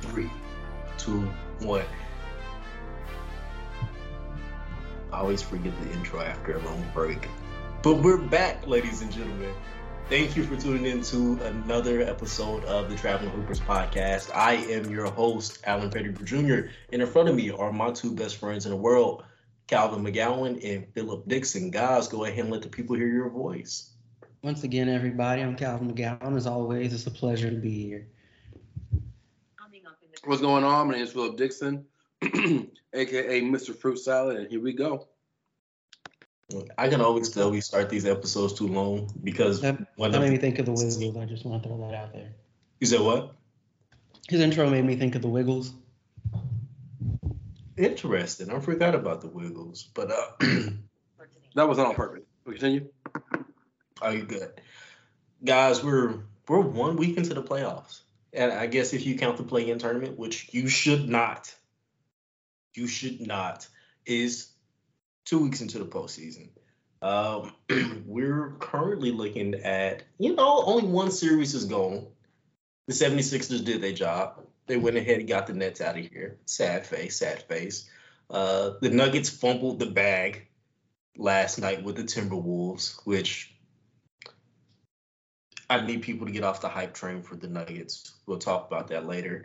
Three, two, one. I always forget the intro after a long break. But we're back, ladies and gentlemen. Thank you for tuning in to another episode of the Traveling Hoopers podcast. I am your host, Alan Pettigrew Jr., and in front of me are my two best friends in the world, Calvin McGowan and Philip Dixon. Guys, go ahead and let the people hear your voice. Once again, everybody, I'm Calvin McGowan. As always, it's a pleasure to be here. What's going on? My name is Philip Dixon, aka Mr. Fruit Salad, and here we go. I can always tell we start these episodes too long because that made me think of the Wiggles. I just want to throw that out there. You said what? His intro made me think of the Wiggles. Interesting. I forgot about the Wiggles, but that was not on purpose. We continue. Oh, you good, guys? We're 1 week into the playoffs, and I guess if you count the play-in tournament, which you should not, is 2 weeks into the postseason. We're currently looking at, only one series is gone. The 76ers did their job. They went ahead and got the Nets out of here. Sad face. The Nuggets fumbled the bag last night with the Timberwolves, which I need people to get off the hype train for the Nuggets. We'll talk about that later.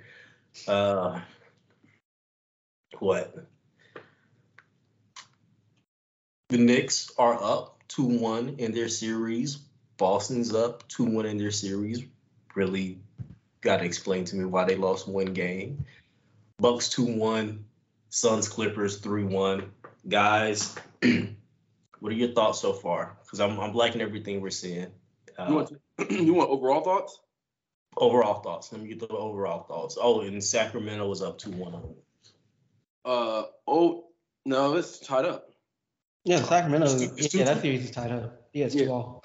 What? The Knicks are up 2-1 in their series. Boston's up 2-1 in their series. Really got to explain to me why they lost one game. Bucks 2-1. Suns Clippers 3-1. Guys, what are your thoughts so far? Because I'm liking everything we're seeing. You want overall thoughts? Overall thoughts. Let me get the overall thoughts. Oh, and Sacramento was up 2-1. No, it's tied up. Yeah, Sacramento. That series is tied up. Yeah, it's 2-all.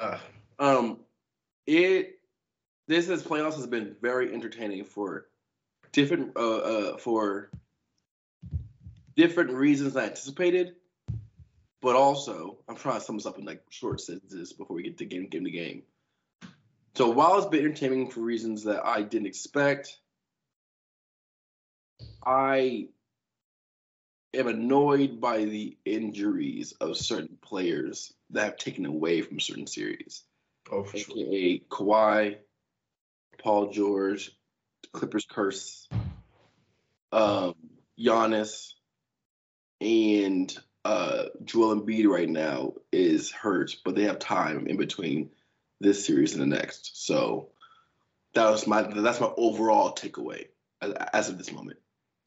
This playoffs has been very entertaining for different reasons than I anticipated. But also, I'm trying to sum this up in like short sentences before we get to game to game. So while it's been entertaining for reasons that I didn't expect, I am annoyed by the injuries of certain players that have taken away from certain series. Oh, for sure. AKA Kawhi, Paul George, Clippers curse, Giannis, and Joel Embiid right now is hurt, but they have time in between this series and the next. So that's my overall takeaway as of this moment.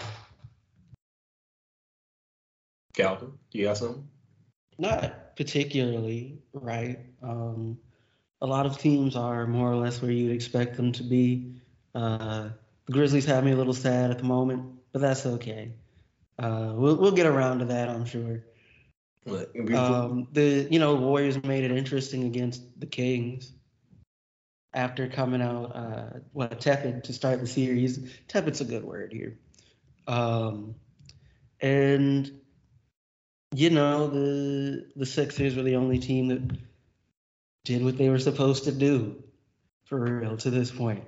Calvin, do you have something? Not particularly, right? A lot of teams are more or less where you'd expect them to be. The Grizzlies have me a little sad at the moment, but that's okay. We'll get around to that, I'm sure. The Warriors made it interesting against the Kings after coming out tepid to start the series. Tepid's a good word here. And the Sixers were the only team that did what they were supposed to do for real to this point.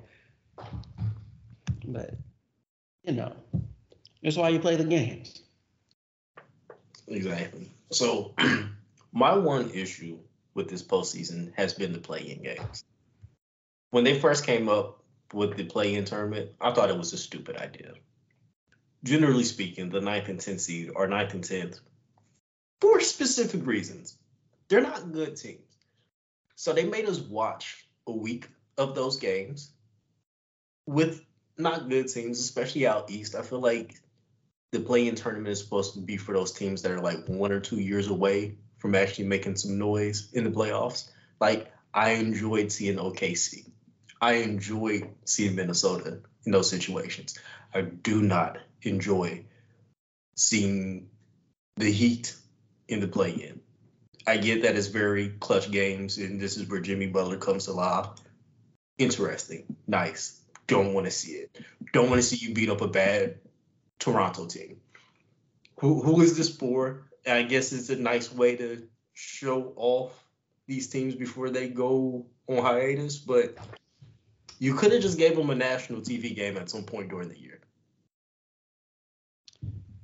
But that's why you play the games. Exactly. So my one issue with this postseason has been the play-in games. When they first came up with the play-in tournament, I thought it was a stupid idea. Generally speaking, the 9th and 10th seed are 9th and 10th for specific reasons. They're not good teams. So they made us watch a week of those games with not good teams, especially out east. I feel like the play-in tournament is supposed to be for those teams that are like 1 or 2 years away from actually making some noise in the playoffs. Like, I enjoyed seeing OKC. I enjoyed seeing Minnesota in those situations. I do not enjoy seeing the Heat in the play-in. I get that it's very clutch games, and this is where Jimmy Butler comes alive. Interesting. Nice. Don't want to see it. Don't want to see you beat up a bad Toronto team. Who is this for? I guess it's a nice way to show off these teams before they go on hiatus, but you could have just gave them a national TV game at some point during the year.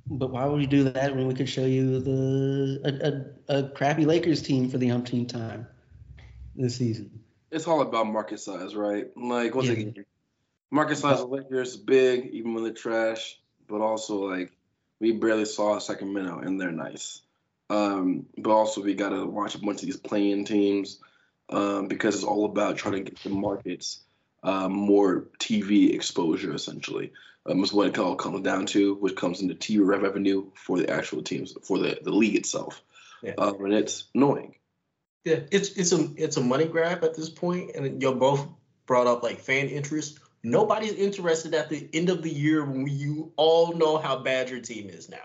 But why would we do that when we could show you a crappy Lakers team for the umpteenth time this season? It's all about market size, right? Like, once Yeah. again, market size of Lakers is big, even when they're trash. But also, like, we barely saw Sacramento, and they're nice. But also, we got to watch a bunch of these playing teams because it's all about trying to get the markets more TV exposure, essentially. Is what it all comes down to, which comes into TV revenue for the actual teams, for the league itself. Yeah. And it's annoying. Yeah, it's a money grab at this point, and you both brought up like fan interest. Nobody's interested at the end of the year when you all know how bad your team is now.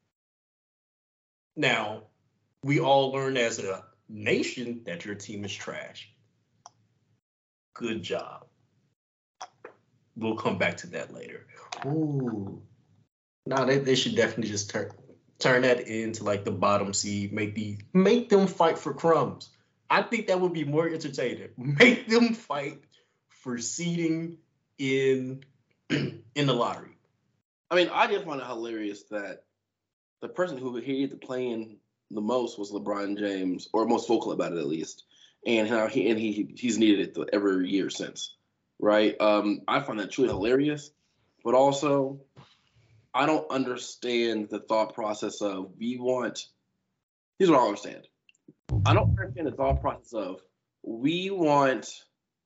Now, we all learn as a nation that your team is trash. Good job. We'll come back to that later. Ooh. No, they should definitely just turn that into like the bottom seed, make them fight for crumbs. I think that would be more entertaining. Make them fight for seeding in the lottery. I mean, I did find it hilarious that the person who hated the play-in the most was LeBron James, or most vocal about it at least, and how he's needed it every year since, right? I find that truly hilarious, but also I don't understand the thought process of here's what I understand. I don't understand the thought process of we want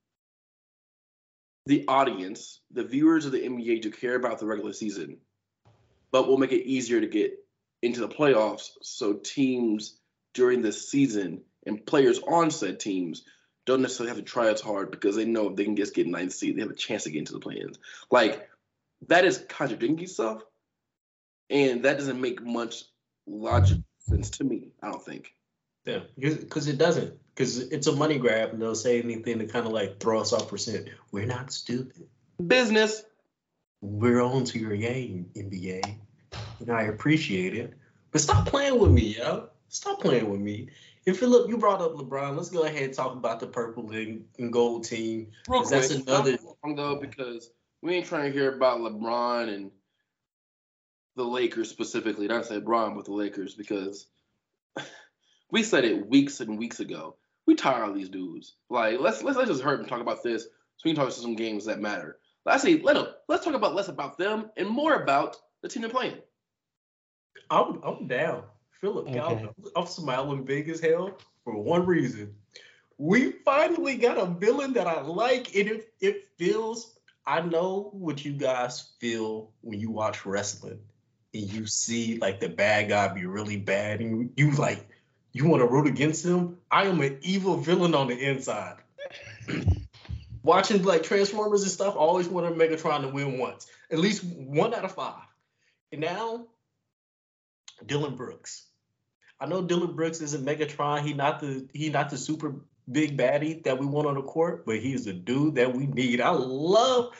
the audience, the viewers of the NBA, to care about the regular season, but we'll make it easier to get into the playoffs so teams during this season and players on said teams don't necessarily have to try as hard because they know if they can just get ninth seed, they have a chance to get into the play-ins. Like, that is contradicting itself, and that doesn't make much logical sense to me, I don't think. Yeah, because it doesn't. Because it's a money grab, and they'll say anything to kind of like throw us off percent. We're not stupid. Business. We're on to your game, NBA. And I appreciate it. But stop playing with me, yo. Stop playing with me. And Philip, you brought up LeBron. Let's go ahead and talk about the purple and gold team. Real quick, that's another though, because we ain't trying to hear about LeBron and the Lakers specifically. Not say LeBron, but the Lakers, because we said it weeks and weeks ago. We tired of these dudes. Like, let's just hear them talk about this, so we can talk about some games that matter. Let's talk about less about them and more about the team they're playing. I'm down. Philip, Okay. I'm smiling big as hell for one reason. We finally got a villain that I like, and it feels. I know what you guys feel when you watch wrestling and you see like the bad guy be really bad, and you want to root against him. I am an evil villain on the inside. Watching like Transformers and stuff, I always wanted Megatron to win once, at least 1 out of 5. And now, Dylan Brooks. I know Dylan Brooks isn't Megatron. He not the super big baddie that we want on the court, but he's the dude that we need. I love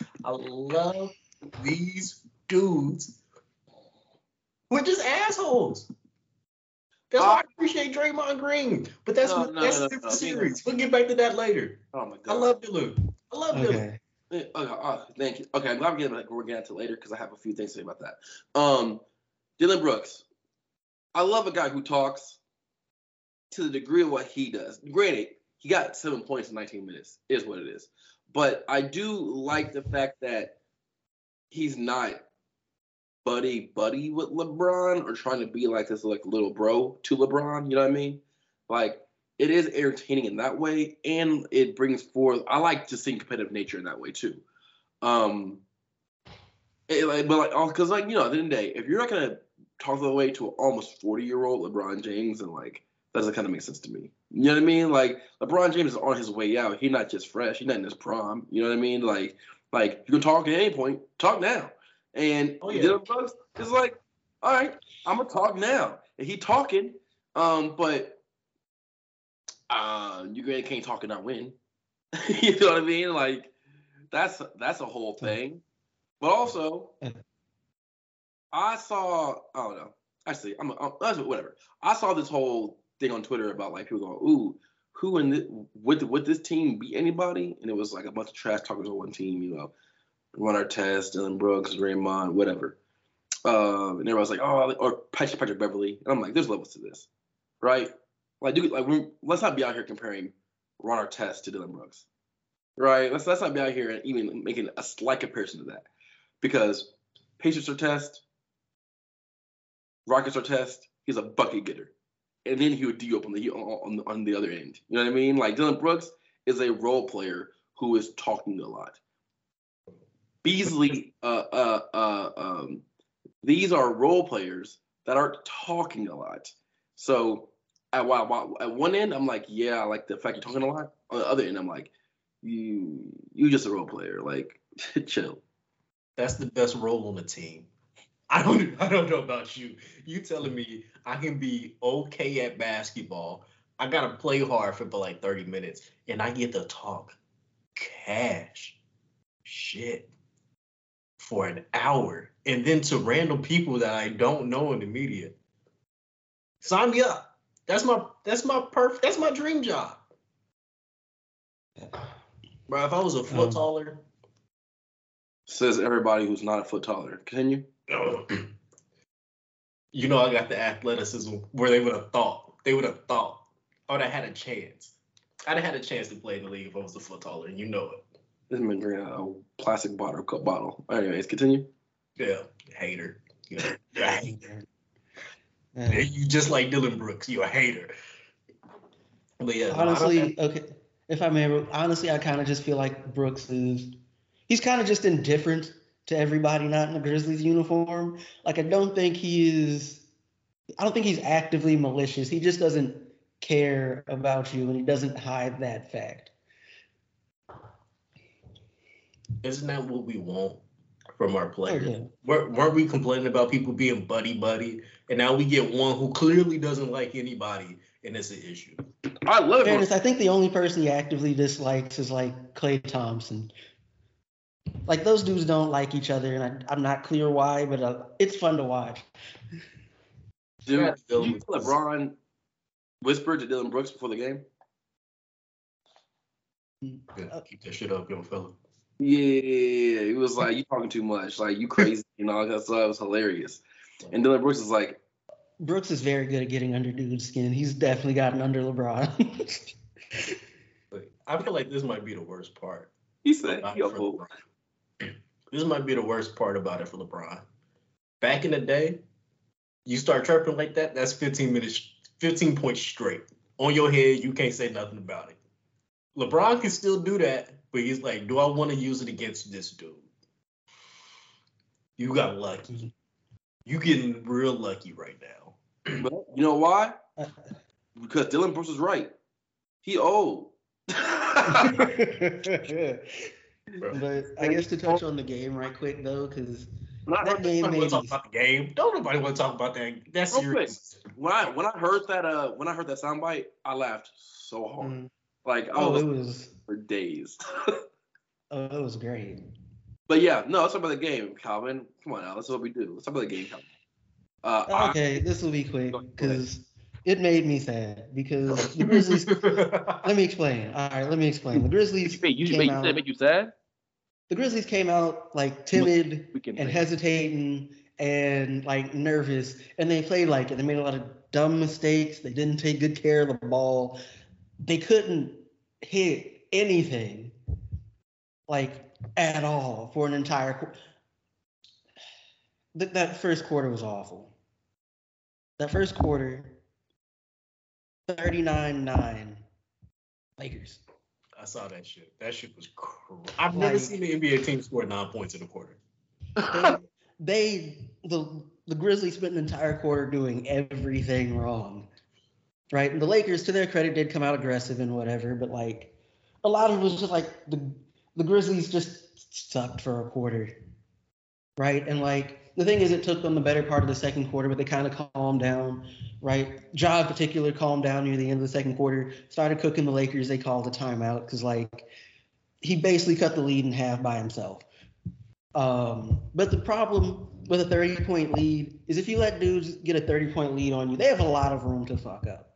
these dudes. We're just assholes. That's why I appreciate Draymond Green. But that's a different series. We'll get back to that later. Oh my God. I love Dylan. Okay. Thank you. Okay, I'm glad we're getting to it later because I have a few things to say about that. Dylan Brooks. I love a guy who talks to the degree of what he does. Granted, he got 7 points in 19 minutes, is what it is. But I do like the fact that he's not buddy with LeBron or trying to be like this like little bro to LeBron. You know what I mean? Like, it is entertaining in that way, and it brings forth. I like to see competitive nature in that way too. Because at the end of the day, if you're not gonna talk the way to an almost 40-year-old LeBron James, and like that doesn't kind of make sense to me. You know what I mean? Like, LeBron James is on his way out. He's not just fresh. He's not in his prime. You know what I mean? Like you can talk at any point. Talk now. And Dylan Brooks is like, all right, I'm gonna talk now. And he talking, but you can't talk and not win. You know what I mean? Like, that's a whole thing. But also, I don't know. Actually, whatever. I saw this whole thing on Twitter about like people going, "Ooh, who would this team beat anybody?" And it was like a bunch of trash talkers on one team, Ron Artest, Dylan Brooks, Draymond, whatever. And everybody's like, oh, or Patrick Beverly. And I'm like, there's levels to this, right? Like, let's not be out here comparing Ron Artest to Dylan Brooks, right? Let's not be out here and even making a slight comparison to that, because Pacers Artest, Rockets Artest, he's a bucket getter, and then he would D up on the other end. You know what I mean? Like Dylan Brooks is a role player who is talking a lot. Beasley, these are role players that are talking a lot. So at one end, I'm like, yeah, I like the fact you're talking a lot. On the other end, I'm like, you just a role player. Like, chill. That's the best role on the team. I don't know about you. You telling me I can be okay at basketball. I gotta play hard for like 30 minutes, and I get to talk cash shit for an hour, and then to random people that I don't know in the media. Sign me up. That's my dream job. Bro, if I was a foot taller. Says everybody who's not a foot taller. Continue. You know, I got the athleticism where they would have thought. I would have had a chance. I'd have had a chance to play in the league if I was a foot taller, and you know it. This man drinking a plastic cup bottle. Anyways, continue. Yeah, hater. You know, you're a hater. You just like Dylan Brooks. You're a hater. But yeah, honestly, okay. If I may, honestly, I kind of just feel like Brooks he's kind of just indifferent to everybody not in the Grizzlies uniform. Like, I don't think he's actively malicious. He just doesn't care about you, and he doesn't hide that fact. Isn't that what we want from our players? Oh, yeah. Weren't we complaining about people being buddy, and now we get one who clearly doesn't like anybody, and it's an issue. I love it. I think the only person he actively dislikes is like Klay Thompson. Like, those dudes don't like each other, and I'm not clear why, but it's fun to watch. Dude, did you LeBron whisper to Dylan Brooks before the game? Keep that shit up, young fella. Yeah, he was like, you talking too much. Like, you crazy, you know, that was hilarious. And Dylan Brooks is like... Brooks is very good at getting under dude's skin. He's definitely gotten under LeBron. I feel like this might be the worst part. He said, this might be the worst part about it for LeBron. Back in the day, you start chirping like that, that's 15 points straight. On your head, you can't say nothing about it. LeBron can still do that, but he's like, do I want to use it against this dude? You got lucky. You getting real lucky right now. But you know why? Because Dylan Brooks is right. He old. But I guess to touch on the game right quick though, because that game made me talk about the game. Don't nobody want to talk about that. That's serious. When I heard that soundbite, I laughed so hard. Like it was for days. It was great. But yeah, no, let's talk about the game, Calvin. Come on now, that's what we do. Let's talk about the game, Calvin. Okay, this will be quick because it made me sad because the Grizzlies. Let me explain. All right, let me explain. The Grizzlies. You said it made you sad? The Grizzlies came out like timid and hesitating and like nervous, and they played like it. They made a lot of dumb mistakes. They didn't take good care of the ball. They couldn't hit anything, like at all, for an entire quarter. That first quarter was awful. That first quarter, 39-9, Lakers. I saw that shit. That shit was crazy. I've never seen the NBA team score 9 points in a quarter. The Grizzlies spent an entire quarter doing everything wrong, right? And the Lakers, to their credit, did come out aggressive and whatever, but like a lot of it was just like the Grizzlies just sucked for a quarter, right? And like the thing is, it took them the better part of the second quarter, but they kind of calmed down, right? Ja in particular calmed down near the end of the second quarter, started cooking the Lakers. They called a timeout because like he basically cut the lead in half by himself. But the problem with a 30-point lead is if you let dudes get a 30-point lead on you, they have a lot of room to fuck up.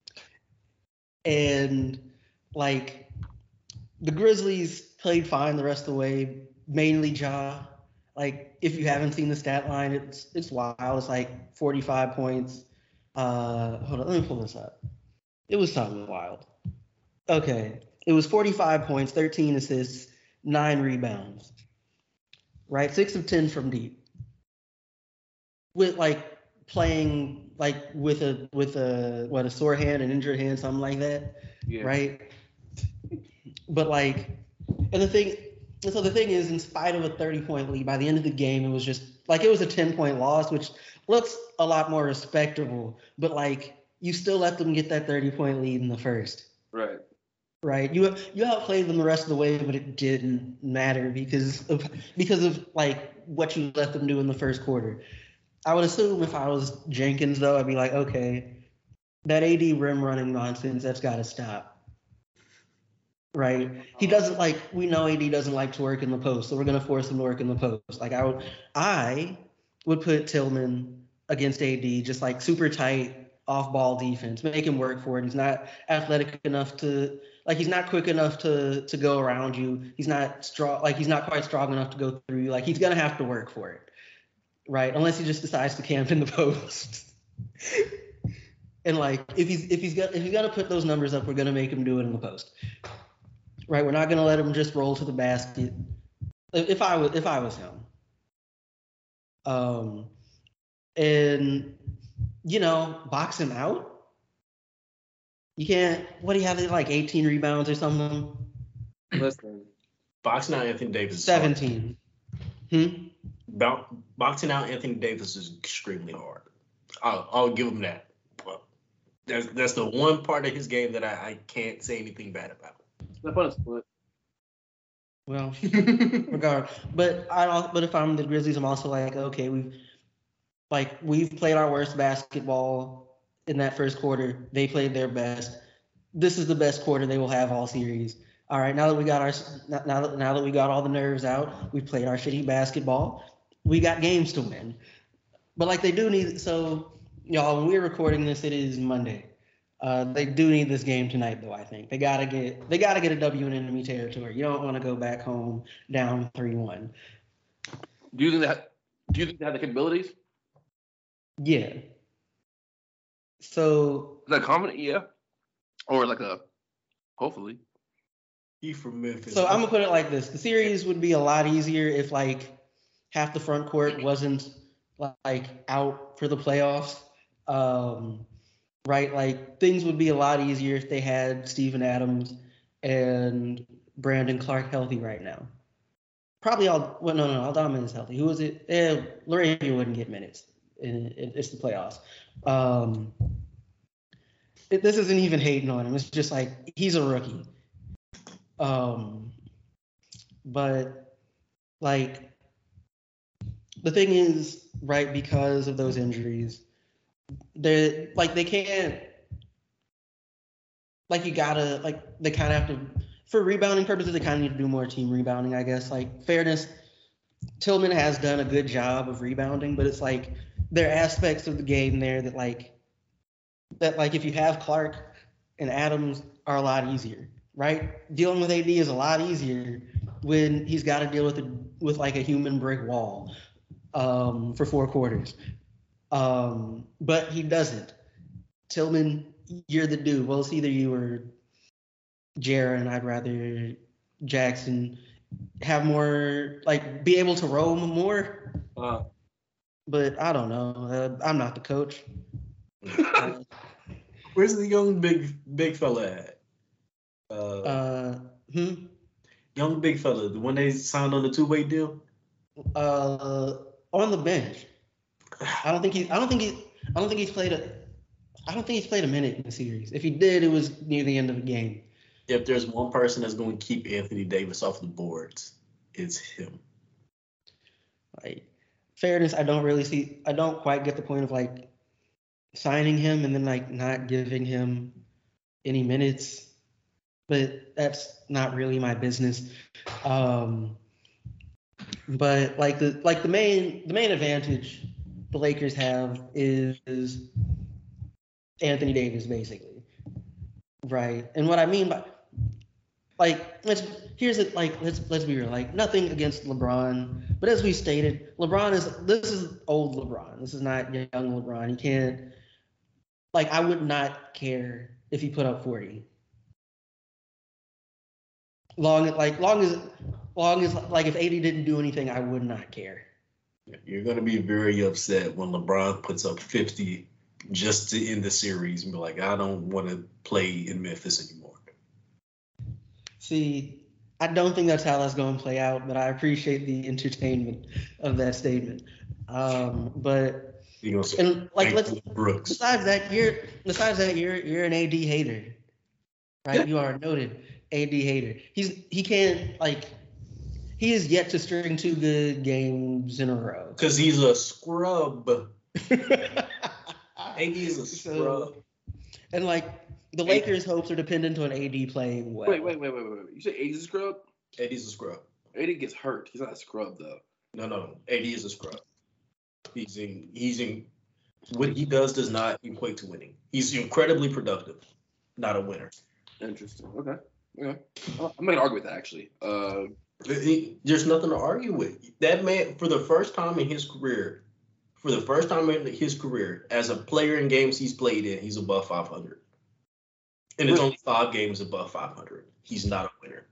And like the Grizzlies played fine the rest of the way, mainly Ja. Like, if you haven't seen the stat line, it's wild. It's like 45 points. Hold on, let me pull this up. It was something wild. Okay, it was 45 points, 13 assists, 9 rebounds. Right, 6 of 10 from deep. With like playing like with a sore hand, an injured hand, something like that. Yeah. Right. But like, and the thing is, in spite of a 30-point lead, by the end of the game, it was just like it was a 10-point loss, which looks a lot more respectable. But like, you still let them get that 30-point lead in the first. Right. Right. You outplayed them the rest of the way, but it didn't matter because of like what you let them do in the first quarter. I would assume if I was Jenkins, though, I'd be like, okay, that AD rim running nonsense, that's got to stop. Right? He doesn't like. We know AD doesn't like to work in the post, so we're gonna force him to work in the post. Like I would put Tillman against AD, just like super tight off ball defense, make him work for it. He's not athletic enough to like. He's not quick enough to go around you. He's not strong. Like he's not quite strong enough to go through you. Like he's gonna have to work for it. Right, unless he just decides to camp in the post. And like if he's gonna put those numbers up, we're gonna make him do it in the post. Right, we're not gonna let him just roll to the basket. If I was him, and box him out. You can't. What do you have? Like 18 rebounds or something? Listen, Boxing out Anthony Davis is 17. Boxing out Anthony Davis is extremely hard. I'll give him that. But that's the one part of his game that I can't say anything bad about. not fun to split. Well, regardless, but if I'm the Grizzlies, I'm also like, okay, we've played our worst basketball in that first quarter. They played their best. This is the best quarter they will have all series. All right, now that we got all the nerves out, we played our shitty basketball. We got games to win. But like they do need, so y'all, when we're recording this, it is Monday. They do need this game tonight, though. I think they gotta get a W in enemy territory. You don't want to go back home down 3-1. Do you think they have the capabilities? Yeah. So Like confident, yeah, or like a hopefully. He from Memphis. So I'm gonna put it like this: the series would be a lot easier if like half the front court wasn't like out for the playoffs. Right? Like things would be a lot easier if they had Steven Adams and Brandon Clark healthy right now. Probably Aldama is healthy. Who is it? Laravia wouldn't get minutes. It's the playoffs. This isn't even hating on him. It's just like he's a rookie. But like the thing is, right, because of those injuries, they can't, like, you gotta, like, they kind of have to, for rebounding purposes, they kind of need to do more team rebounding, I guess. Like, fairness, Tillman has done a good job of rebounding, but it's like there are aspects of the game there that if you have Clark and Adams are a lot easier, right? Dealing with AD is a lot easier when he's got to deal with like a human brick wall for 4 quarters. But he doesn't. Tillman, you're the dude. Well, it's either you or Jaren. I'd rather Jackson have more, like, be able to roam more. But I don't know. I'm not the coach. Where's the young big fella at? Young big fella, the one they signed on the 2-way deal. On the bench. I don't think he's played a minute in the series. If he did, it was near the end of the game. If there's one person that's going to keep Anthony Davis off the boards, it's him. Like, fairness, I don't quite get the point of like signing him and then like not giving him any minutes, but that's not really my business. But like the main advantage the Lakers have is Anthony Davis, basically, right? And what I mean by Like let's be real. Like nothing against LeBron, but as we stated, this is old LeBron. This is not young LeBron. You can't I would not care if he put up 40. Long as if AD didn't do anything, I would not care. You're going to be very upset when LeBron puts up 50 just to end the series and be like, I don't want to play in Memphis anymore. See, I don't think that's how that's going to play out, but I appreciate the entertainment of that statement. But Brooks. Besides that, you're an AD hater, right? You are a noted AD hater. He is yet to string 2 good games in a row. Because he's a scrub. AD is a scrub. And the Lakers' hopes are dependent on AD playing well. Wait. You say AD's a scrub? AD's a scrub. AD gets hurt. He's not a scrub though. No. AD is a scrub. He's in what he does not equate to winning. He's incredibly productive, not a winner. Interesting. Okay. I'm not gonna argue with that actually. There's nothing to argue with. That man, for the first time in his career, as a player in games he's played in, he's above 500. And it's only 5 games above 500. He's not a winner.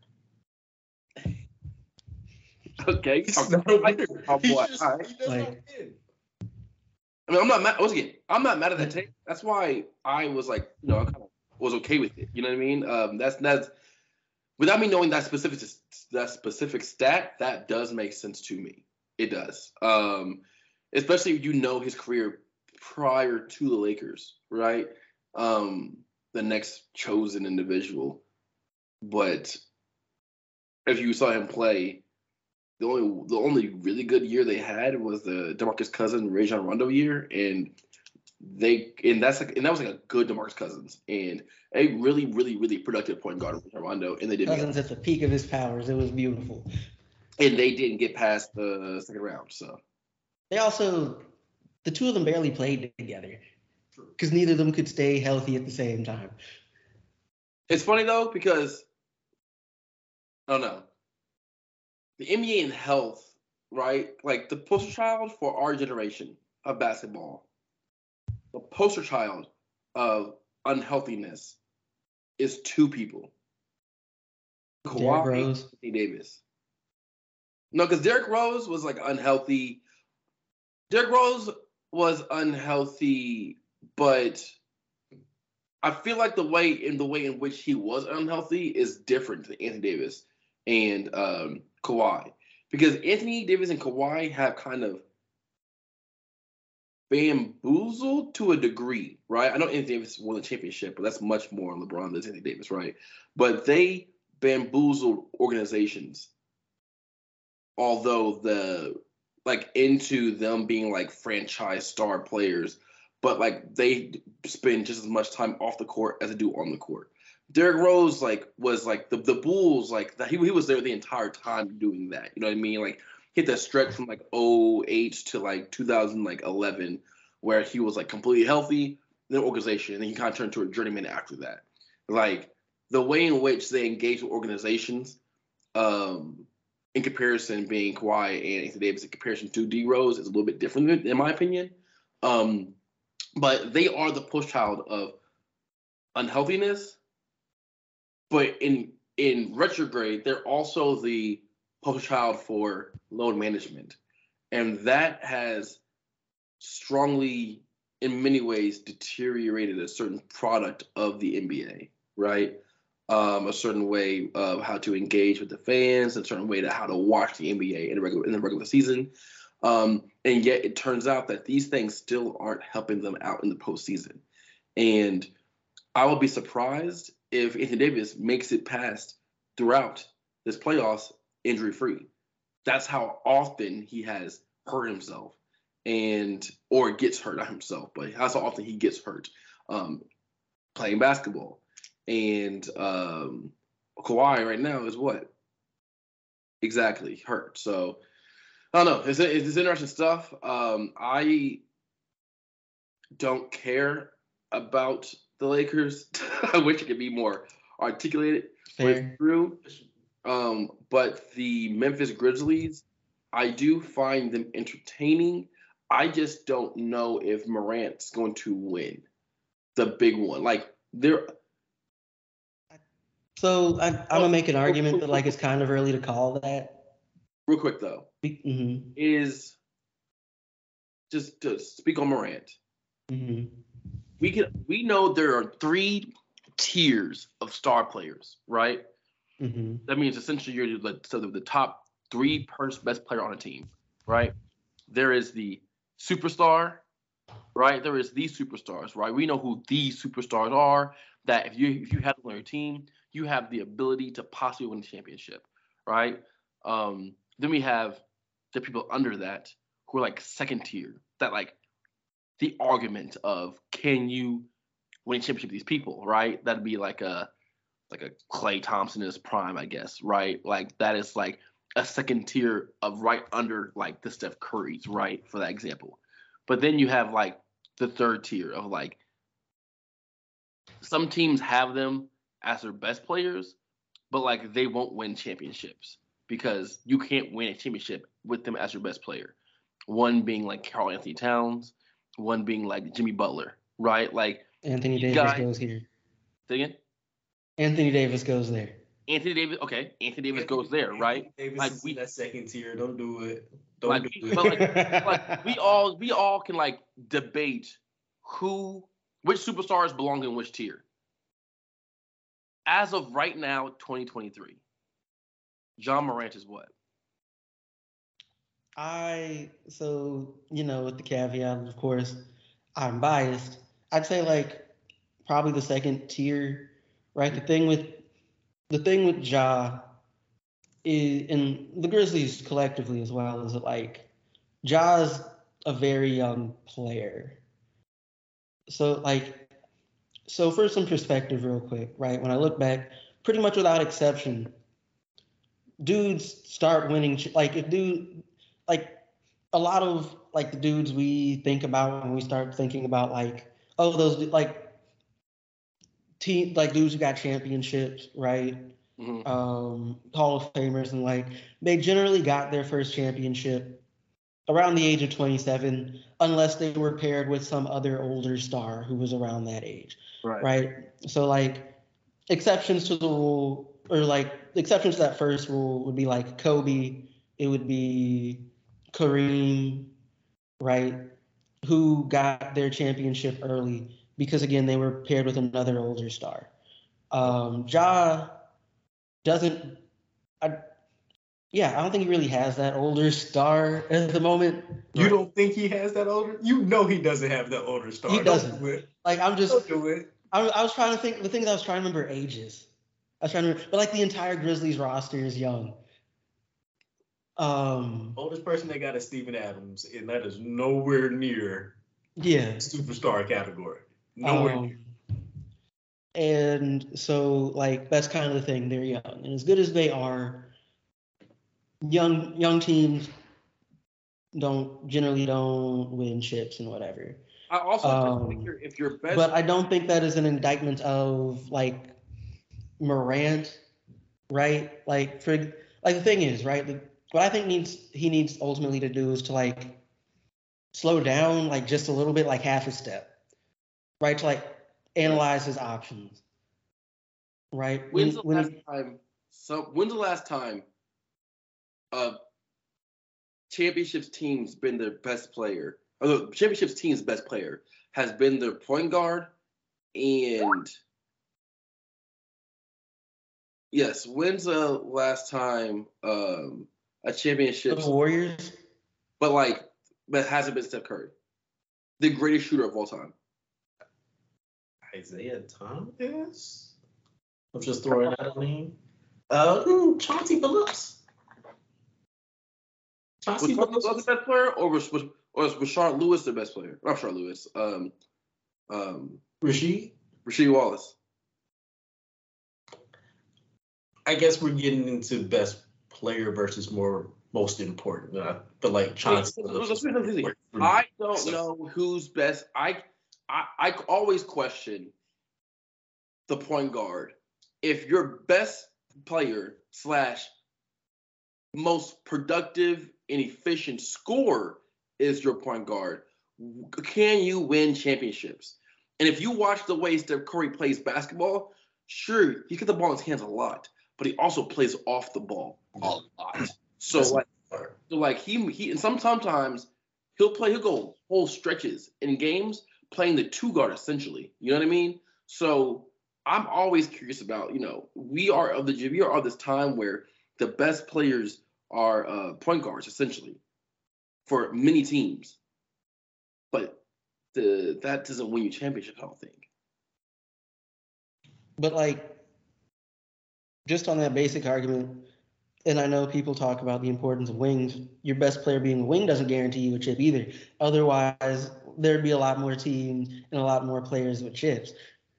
Okay. He's not a winner. He does not win. I mean, I'm not mad at that take. That's why I was I kind of was okay with it. You know what I mean? That's without me knowing that specific stat, that does make sense to me. It does. Especially if you know his career prior to the Lakers, right? The next chosen individual. But if you saw him play, the only really good year they had was the DeMarcus Cousins, Rajon Rondo year, and that was a good DeMarcus Cousins and a really, really, really productive point guard Rajon Rondo, and they didn't. Cousins at the peak of his powers, it was beautiful. And they didn't get past the second round, so the two of them barely played together because neither of them could stay healthy at the same time. It's funny though because I don't know. The NBA in health, right? The poster child for our generation of basketball, the poster child of unhealthiness is 2 people. Kawhi and Anthony Davis. No, because Derrick Rose was unhealthy. Derrick Rose was unhealthy, but I feel like the way in which he was unhealthy is different than Anthony Davis and Kawhi, because Anthony Davis and Kawhi have kind of bamboozled to a degree, right? I know Anthony Davis won the championship, but that's much more LeBron than Anthony Davis, right? But they bamboozled organizations, although into them being franchise star players, but they spend just as much time off the court as they do on the court. Derrick Rose was the Bulls he was there the entire time doing that. You know what I mean? Hit that stretch from 08 to 2011 where he was completely healthy, then organization, and then he kind of turned to a journeyman after that. The way in which they engage with organizations, in comparison being Kawhi and Anthony Davis in comparison to D Rose is a little bit different in my opinion. But they are the push child of unhealthiness. But in retrograde, they're also the poster child for load management. And that has strongly, in many ways, deteriorated a certain product of the NBA, right? A certain way of how to engage with the fans, a certain way to how to watch the NBA in the regular season. And yet it turns out that these things still aren't helping them out in the postseason. And I will be surprised if Anthony Davis makes it past throughout this playoffs injury-free. That's how often he has hurt himself or gets hurt, not himself, but that's how often he gets hurt playing basketball. And Kawhi right now is what? Exactly, hurt. So I don't know. It's interesting stuff. I don't care about the Lakers. I wish it could be more articulated. Fair. True. But the Memphis Grizzlies, I do find them entertaining. I just don't know if Morant's going to win the big one. Like they're So I'm gonna make an argument that like it's kind of early to call that. real quick though, Mm-hmm. is just to speak on Morant. Mm-hmm. We know there are 3 tiers of star players, right? Mm-hmm. That means essentially you're the top 3 best player on a team, right? There is the superstar, right? There is these superstars, right? We know who these superstars are. That if you have them on your team, you have the ability to possibly win the championship, right? Then we have the people under that who are like second tier. That like the argument of can you win a championship with these people, right? That'd be like a Klay Thompson in his prime, I guess, right? Like that is like a second tier of right under like the Steph Curry's, right? For that example. But then you have like the third tier of like some teams have them as their best players, but like they won't win championships because you can't win a championship with them as your best player. One being like Karl Anthony Towns, one being like Jimmy Butler, right? Like Anthony Davis goes here. Say again? Anthony Davis goes there. Anthony Davis, okay. Anthony Davis goes there, right? Davis like is in that second tier. Don't do it. Like, Don't do it. but like we all can like debate which superstars belong in which tier. As of right now, 2023, John Morant is what? With the caveat, of course, I'm biased. I'd say like probably the second tier, right? The thing with Ja is, and the Grizzlies collectively as well, is that like Ja's a very young player. So for some perspective real quick, right? When I look back, pretty much without exception, dudes start winning like a lot of like the dudes we think about when we start thinking about like, oh, those like team like dudes who got championships, right? Mm-hmm. Hall of Famers, and like they generally got their first championship around the age of 27, unless they were paired with some other older star who was around that age, right? So like exceptions to the rule, or like exceptions to that first rule would be like Kobe, it would be Kareem, right? Who got their championship early because again they were paired with another older star. Ja doesn't. I don't think he really has that older star at the moment. You don't think he has that older? You know he doesn't have that older star. He doesn't. Don't do it. Like I'm just. Don't do it. I was trying to think. The things I was trying to remember ages. I was trying to remember, but like the entire Grizzlies roster is young. Oldest person they got is Steven Adams, and that is nowhere near superstar category. Nowhere near. And so like that's kind of the thing. They're young, and as good as they are, young teams generally don't win chips and whatever. I also think if you're best, but I don't think that is an indictment of like Morant, right? Like the thing is, right? What I think he needs ultimately to do is to like slow down like just a little bit, like half a step, right? To like analyze his options, right? When's the last time a championships team's been their best player, or the championships team's best player has been their point guard? And yes, when's the last time a championship the Warriors, but hasn't been Steph Curry, the greatest shooter of all time? Isaiah Thomas. I'm just throwing out a name. Chauncey Billups. Was the best player, or was Rashard Lewis the best player? Not Rashard Lewis. Rasheed Wallace. I guess we're getting into best player versus most important. But like Chauncey. I don't know who's best. I always question the point guard if your best player / most productive and efficient scorer is your point guard, can you win championships? And if you watch the way Steph Curry plays basketball, sure, he gets the ball in his hands a lot, but he also plays off the ball a lot. So he and sometimes he'll go whole stretches in games playing the 2 guard essentially. You know what I mean? So I'm always curious about, we are of this time where the best players are point guards essentially for many teams, but that doesn't win you championships, I don't think. But like, just on that basic argument, and I know people talk about the importance of wings. Your best player being a wing doesn't guarantee you a chip either. Otherwise, there'd be a lot more teams and a lot more players with chips.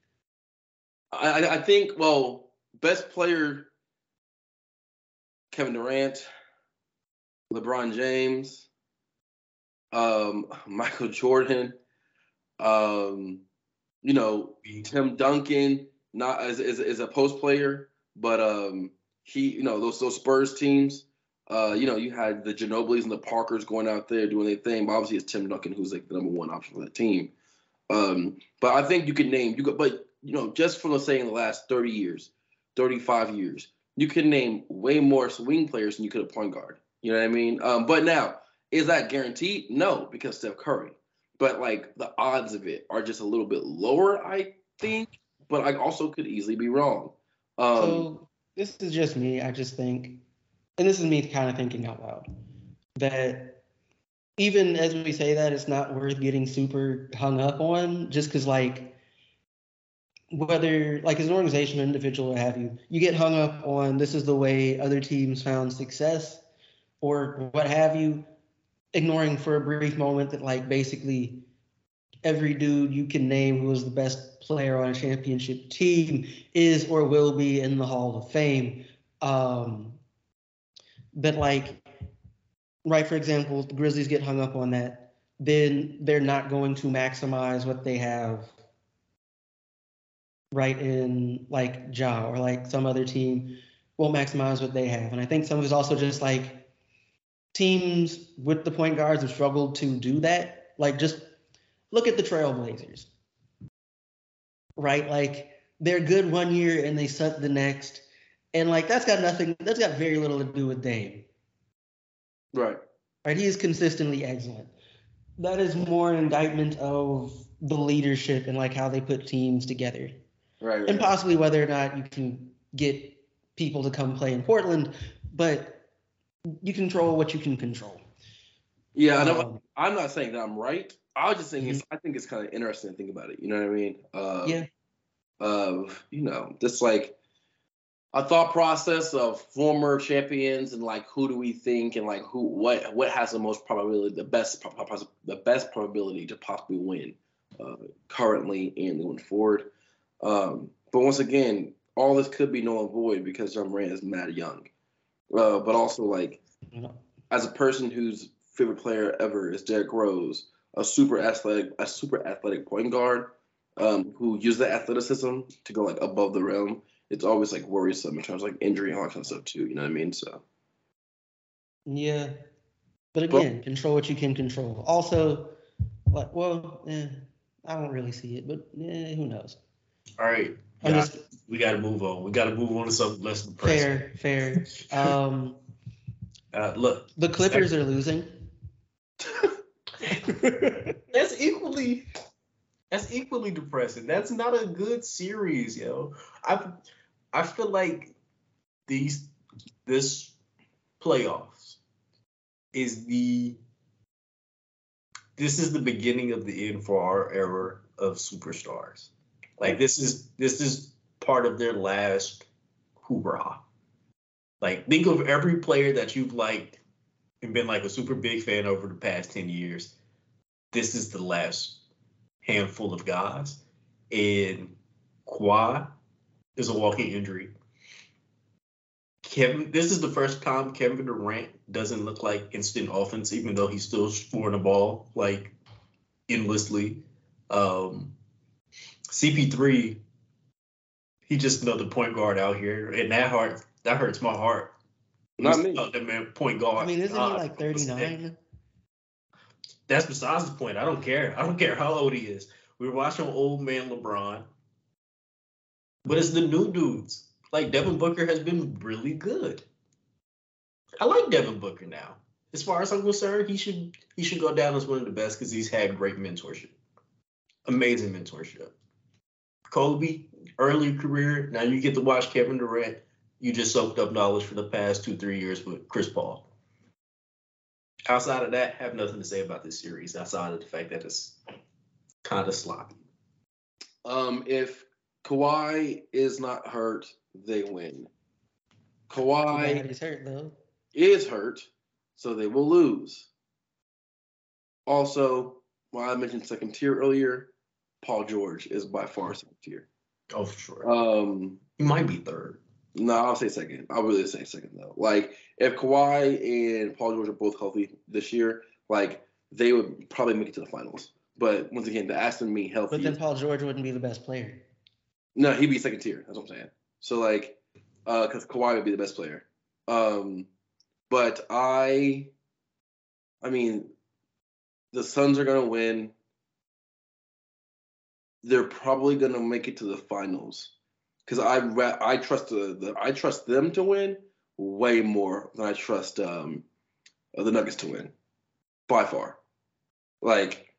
I think, best player, Kevin Durant, LeBron James, Michael Jordan, Tim Duncan, not as a post player, but he, those Spurs teams, you had the Ginobilis and the Parkers going out there doing their thing. But obviously, it's Tim Duncan who's like the number one option for that team. But I think you can name just from let's say in the last 30 years, 35 years, you can name way more swing players than you could a point guard. You know what I mean? But now, is that guaranteed? No, because Steph Curry. But like the odds of it are just a little bit lower, I think. But I also could easily be wrong. So this is just me. I just think, and this is me kind of thinking out loud, that even as we say that, it's not worth getting super hung up on, just because like whether like as an organization or individual or have you get hung up on this is the way other teams found success or what have you, ignoring for a brief moment that like basically every dude you can name who was the best player on a championship team is or will be in the Hall of Fame. But like, right, for example, the Grizzlies get hung up on that, then they're not going to maximize what they have right in like Ja or like some other team won't maximize what they have. And I think some of it's also just like teams with the point guards have struggled to do that. Like just look at the Trailblazers, right? Like they're good one year and they suck the next. And like that's got very little to do with Dame. Right. Right. He is consistently excellent. That is more an indictment of the leadership and like how they put teams together. Right. And possibly whether or not you can get people to come play in Portland, but you control what you can control. Yeah, I'm not saying that I'm right. I was just saying I think it's kind of interesting to think about it. You know what I mean? Just like a thought process of former champions and like who do we think and like what has the most probability, the best probability to possibly win currently and going forward. But once again, all this could be null and void because Ja Morant is mad young. But also like as a person whose favorite player ever is Derrick Rose, a super athletic point guard who uses that athleticism to go like above the rim. It's always like worrisome in terms of like injury and all that kind of stuff too. You know what I mean? So yeah, but again, control what you can control. Also, like, I don't really see it, but who knows? All right, we got to move on. We got to move on to something less depressing. Fair. Look, the Clippers are losing. That's equally depressing. That's not a good series, yo. I feel like this playoffs is the beginning of the end for our era of superstars. Like this is part of their last hoorah. Like think of every player that you've liked and been like a super big fan over the past 10 years. This is the last handful of guys. And Kawhi is a walking injury. This is the first time Kevin Durant doesn't look like instant offense, even though he's still scoring the ball like endlessly. CP3, He just another point guard out here, and that hurts my heart. Not me. That man, point guard. I mean, isn't he like 39? That's besides the point. I don't care. I don't care how old he is. We're watching old man LeBron, but it's the new dudes. Like Devin Booker has been really good. I like Devin Booker now. As far as I'm concerned, he should go down as one of the best because he's had great mentorship, amazing mentorship. Kobe, early career. Now you get to watch Kevin Durant. You just soaked up knowledge for the past 2-3 years with Chris Paul. Outside of that, have nothing to say about this series. Outside of the fact that it's kind of sloppy. If Kawhi is not hurt, they win. Kawhi He's hurt though. is hurt, so they will lose. Also, while I mentioned second tier earlier, Paul George is by far second tier. Oh, for sure. He might be third. No, I'll say second. I'll really say second though. Like if Kawhi and Paul George are both healthy this year, like they would probably make it to the finals. But once again, the Aston being healthy. But then Paul George wouldn't be the best player. No, he'd be second tier. That's what I'm saying. So like, because Kawhi would be the best player. But I mean, the Suns are gonna win. They're probably gonna make it to the finals. Because I trust them to win way more than I trust the Nuggets to win, by far. Like,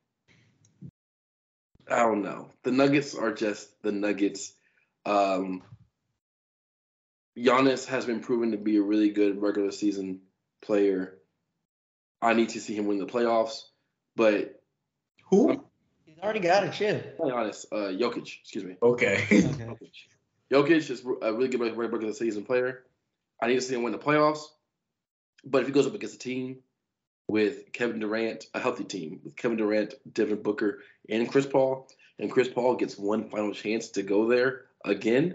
I don't know. The Nuggets are just the Nuggets. Giannis has been proven to be a really good regular season player. I need to see him win the playoffs, but who? He's already got a chip. To be honest, Jokic. Excuse me. Okay. Jokic is a really good regular season player. I need to see him win the playoffs. But if he goes up against a team with Kevin Durant, a healthy team with Kevin Durant, Devin Booker, and Chris Paul gets one final chance to go there again,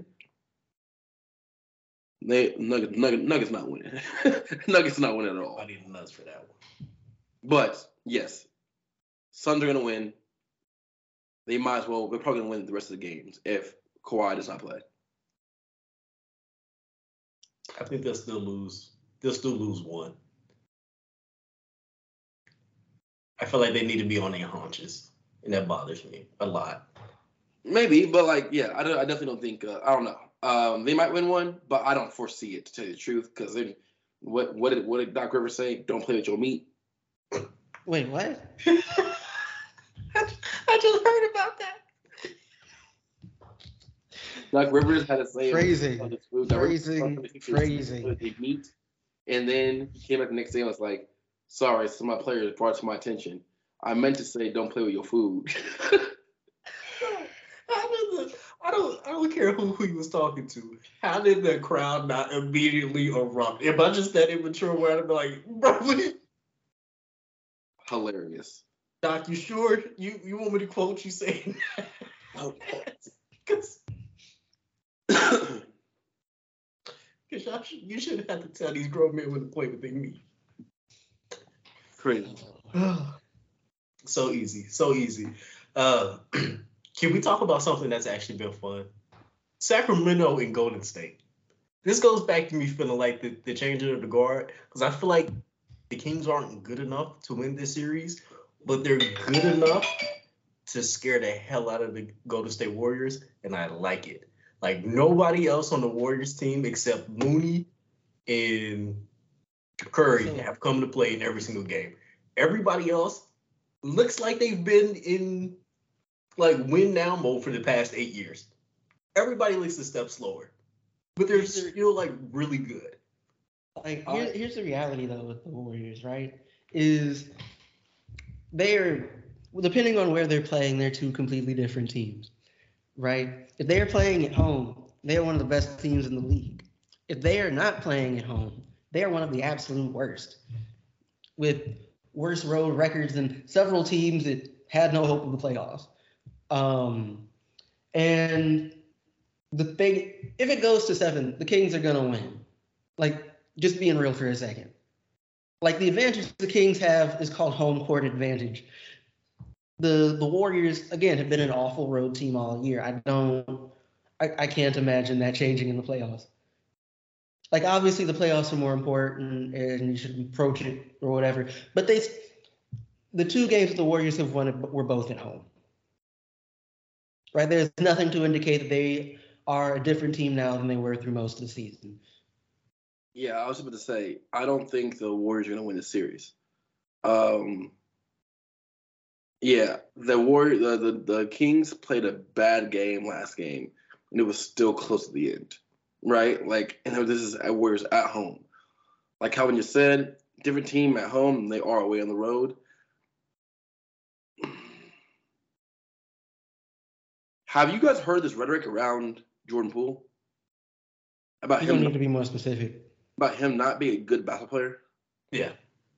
Nuggets not winning. Nuggets not winning at all. I need the nuts for that one. But yes, Suns are gonna win. They might as well. They're probably gonna win the rest of the games if Kawhi does not play. I think they'll still lose. They'll still lose one. I feel like they need to be on their haunches, and that bothers me a lot. Maybe, but like, yeah, I definitely don't think. I don't know. They might win one, but I don't foresee it, to tell you the truth. Because what did Doc Rivers say? Don't play with your meat. Wait, what? I just heard about that. Doc Rivers had to say Phrasing. Meat, and then he came back the next day and was like, "Sorry, some of my players brought it to my attention. I meant to say don't play with your food." I don't care who he was talking to. How did the crowd not immediately erupt? Am I just that immature where I'd be like, bro, Hilarious. Doc, you sure? You want me to quote you saying that? Because you shouldn't have to tell these grown men when to play with their meat. Crazy. So easy. Can we talk about something that's actually been fun? Sacramento and Golden State. This goes back to me feeling like the changing of the guard, because I feel like the Kings aren't good enough to win this series, but they're good enough to scare the hell out of the Golden State Warriors, and I like it. Like, nobody else on the Warriors team except Mooney and Curry have come to play in every single game. Everybody else looks like they've been in like win now mode for the past 8 years. Everybody looks a step slower, but they're still like really good. Like here's the reality though with the Warriors, right? Is they're, depending on where they're playing, they're two completely different teams, right? If they are playing at home, they are one of the best teams in the league. If they are not playing at home, they are one of the absolute worst, with worse road records than several teams that had no hope of the playoffs. And the thing, if it goes to 7, the Kings are gonna win. Like, just being real for a second. Like, the advantage the Kings have is called home court advantage. The Warriors, again, have been an awful road team all year. I I can't imagine that changing in the playoffs. Like, obviously, the playoffs are more important, and you should approach it or whatever. But the 2 games that the Warriors have won were both at home. Right? There's nothing to indicate that they are a different team now than they were through most of the season. Yeah, I was about to say, I don't think the Warriors are going to win the series. Yeah, the Kings played a bad game last game, and it was still close to the end, right? Like, and this is at Warriors at home. Like how when you said, different team at home than they are away on the road. Have you guys heard this rhetoric around Jordan Poole about You don't him need to be more specific. about him not being a good basketball player? Yeah.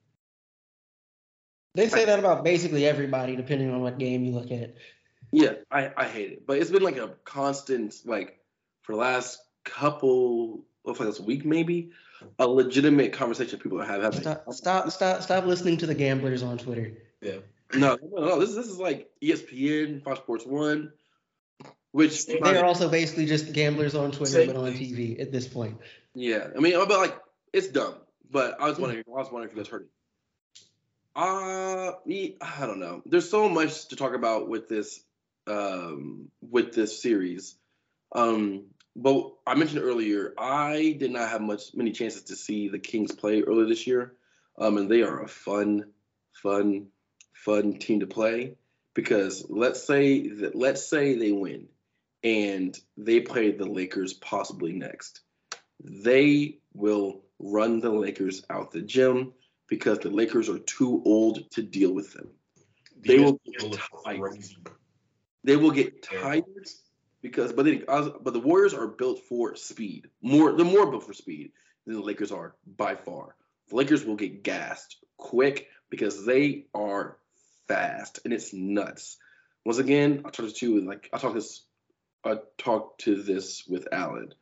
They say that about basically everybody, depending on what game you look at. Yeah, I hate it, but it's been like a constant, like for the last couple of like this week maybe, a legitimate conversation people have having. Stop listening to the gamblers on Twitter. Yeah. No. This is like ESPN, Fox Sports 1, which They're also basically just gamblers on Twitter, but on TV at this point. Yeah, I mean, but like it's dumb. But I was wondering if you guys heard it. I don't know. There's so much to talk about with this series. But I mentioned earlier, I did not have many chances to see the Kings play earlier this year. And they are a fun team to play because let's say they win and they play the Lakers possibly next. They will run the Lakers out the gym because the Lakers are too old to deal with them. They will get tired. They will get tired because, but the Warriors are built for speed. They're more built for speed than the Lakers are by far. The Lakers will get gassed quick because they are fast and it's nuts. Once again, I talked to this with Alan.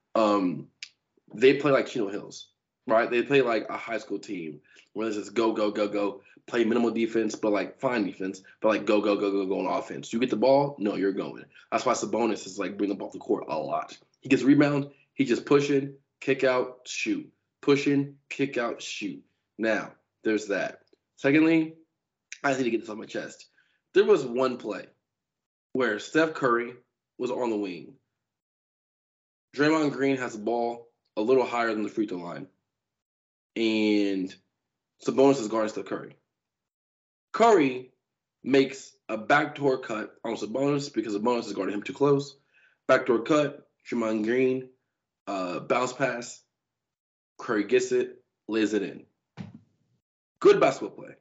They play like Chino Hills, right? They play like a high school team where it's just go, play minimal defense, but like fine defense, but like go on offense. You get the ball, no, you're going. That's why Sabonis is like bringing the ball to the court a lot. He gets rebound, he just pushing, kick out, shoot. Pushing, kick out, shoot. Now, there's that. Secondly, I need to get this on my chest. There was one play where Steph Curry was on the wing. Draymond Green has the ball a little higher than the free throw line. And Sabonis is guarding Steph Curry. Curry makes a backdoor cut on Sabonis because Sabonis is guarding him too close. Backdoor cut, Draymond Green, bounce pass. Curry gets it, lays it in. Good basketball play.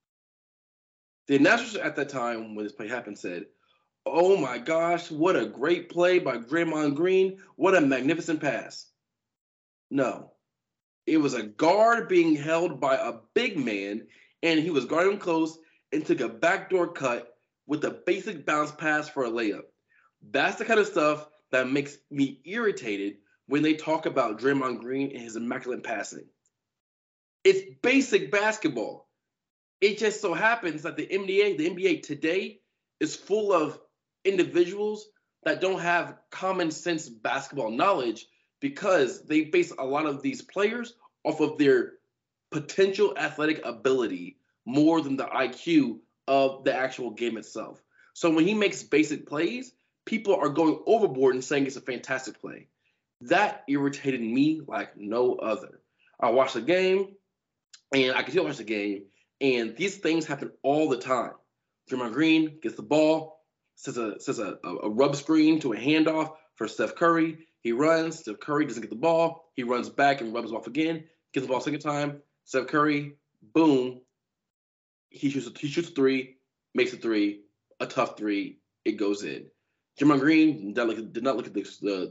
The announcers at that time when this play happened said, "Oh my gosh, what a great play by Draymond Green. What a magnificent pass." No. It was a guard being held by a big man, and he was guarding him close and took a backdoor cut with a basic bounce pass for a layup. That's the kind of stuff that makes me irritated when they talk about Draymond Green and his immaculate passing. It's basic basketball. It just so happens that the NBA today is full of individuals that don't have common sense basketball knowledge because they base a lot of these players off of their potential athletic ability more than the IQ of the actual game itself. So when he makes basic plays, people are going overboard and saying it's a fantastic play. That irritated me like no other. I watched the game, and I continue to watch the game, and these things happen all the time. Draymond Green gets the ball, says a rub screen to a handoff for Steph Curry. He runs. Steph Curry doesn't get the ball. He runs back and rubs off again. Gets the ball a second time. Steph Curry, boom. He shoots a three, makes a three, a tough three. It goes in. Draymond Green did not look at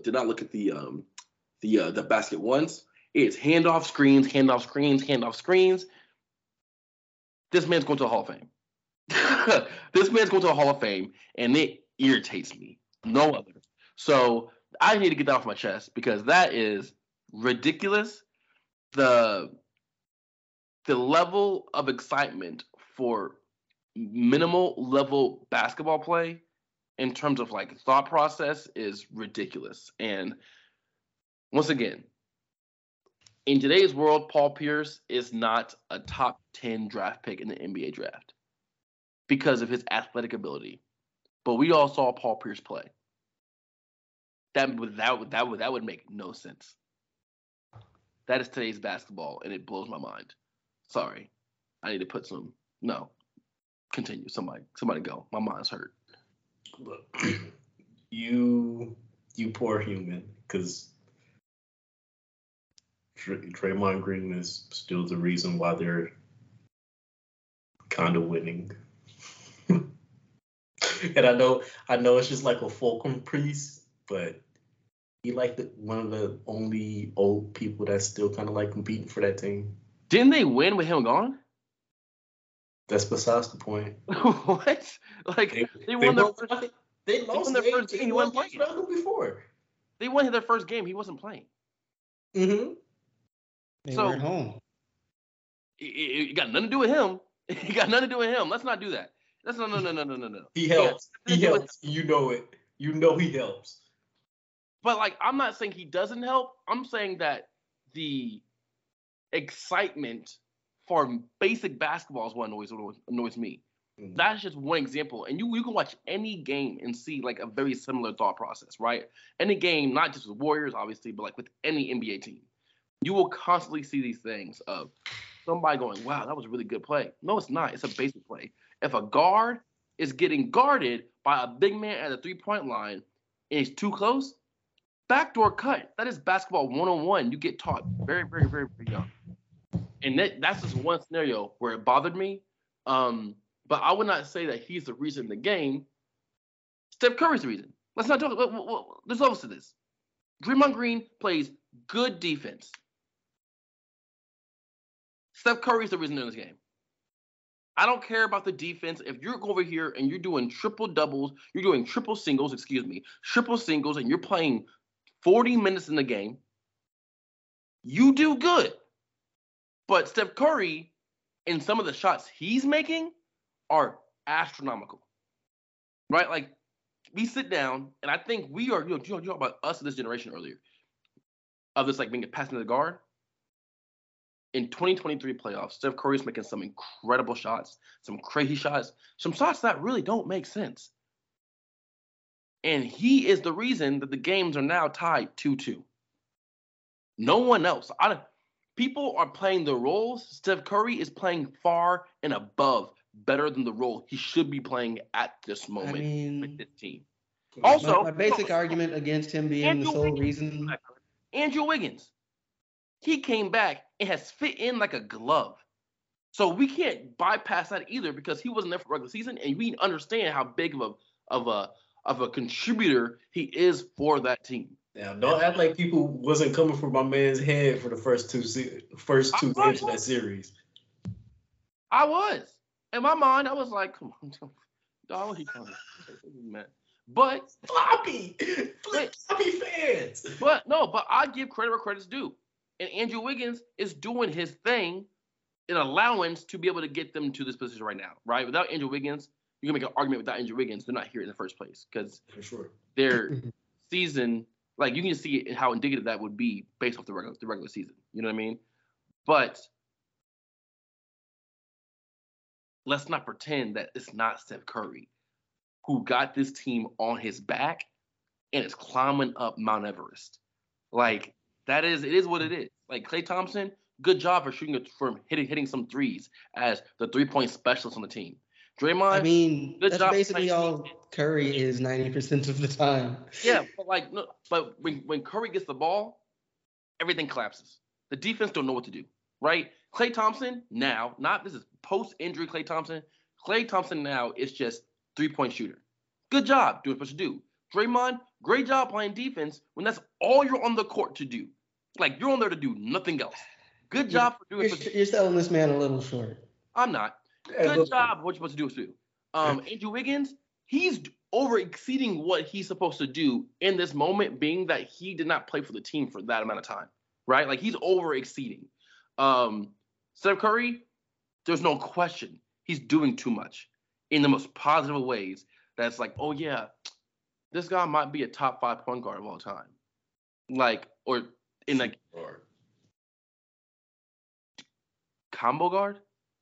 the basket once. It's handoff screens. This man's going to the Hall of Fame. This man's going to the Hall of Fame, and it irritates me. No other. So I need to get that off my chest because that is ridiculous. The level of excitement for minimal level basketball play in terms of like thought process is ridiculous. And once again, in today's world, Paul Pierce is not a top 10 draft pick in the NBA draft because of his athletic ability. But we all saw Paul Pierce play. That would make no sense. That is today's basketball, and it blows my mind. Sorry. I need to put some. No. Continue. Somebody go. My mind's hurt. Look, you poor human, because Draymond Green is still the reason why they're kind of winning. And I know it's just like a fulcrum piece, but he like one of the only old people that's still kind of like competing for that team. Didn't they win with him gone? That's besides the point. What? Like they won their first. They lost their first game. He wasn't playing before. They won their first game. He wasn't playing. Mm-hmm. They So- were at home. It got nothing to do with him. It got nothing to do with him. Let's not do that. That's no. He helps. He helps. You know it. You know he helps. But like, I'm not saying he doesn't help. I'm saying that the excitement for basic basketball is what annoys me. Mhm. That's just one example. And you can watch any game and see like a very similar thought process, right? Any game, not just with Warriors, obviously, but like with any NBA team. You will constantly see these things of somebody going, wow, that was a really good play. No, it's not. It's a basic play. If a guard is getting guarded by a big man at the three-point line and he's too close, backdoor cut. That is basketball 101. You get taught very, very, very, very young. And that's just one scenario where it bothered me. But I would not say that he's the reason in the game. Steph Curry's the reason. Let's not talk. There's levels to this. Draymond Green plays good defense. Steph Curry's the reason in this game. I don't care about the defense. If you're over here and you're doing triple doubles, you're doing triple singles, and you're playing 40 minutes in the game, you do good. But Steph Curry, and some of the shots he's making are astronomical, right? Like, we sit down, and I think we are, you talk about us in this generation earlier, of this, like, being a passing to the guard. In 2023 playoffs, Steph Curry's making some incredible shots, some crazy shots, some shots that really don't make sense. And he is the reason that the games are now tied 2-2. No one else. People are playing the roles. Steph Curry is playing far and above, better than the role he should be playing at this moment with this team. Also, my basic argument against him being the sole reason. Andrew Wiggins. He came back and has fit in like a glove. So we can't bypass that either because he wasn't there for regular season, and we understand how big of a contributor he is for that team. Now, don't act like people wasn't coming for my man's head for the first two games of that series. I was. In my mind, I was like, come on, dog, what he talking about? But floppy fans. But I give credit where credit's due. And Andrew Wiggins is doing his thing in allowance to be able to get them to this position right now, right? Without Andrew Wiggins, you can make an argument without Andrew Wiggins, they're not here in the first place because for sure their season, like you can see how indicative that would be based off the regular season. You know what I mean? But let's not pretend that it's not Steph Curry who got this team on his back and is climbing up Mount Everest. Like, it is what it is. Like Klay Thompson, good job for hitting some threes as the 3-point specialist on the team. Draymond, good that's job basically all Curry is 90% of the time. Yeah, but when Curry gets the ball, everything collapses. The defense don't know what to do, right? Klay Thompson now, this is post-injury Klay Thompson. Klay Thompson now is just 3-point shooter. Good job doing what you do. Draymond, great job playing defense when that's all you're on the court to do. Like, you're on there to do nothing else. Good job for doing what you're selling this man a little short. I'm not. Good job what you're supposed to do. Andrew Wiggins, he's over exceeding what he's supposed to do in this moment, being that he did not play for the team for that amount of time, right? Like, he's over exceeding. Steph Curry, there's no question. He's doing too much in the most positive ways. That's like, oh, yeah, this guy might be a top 5 point guard of all time. Like, or in like combo guard.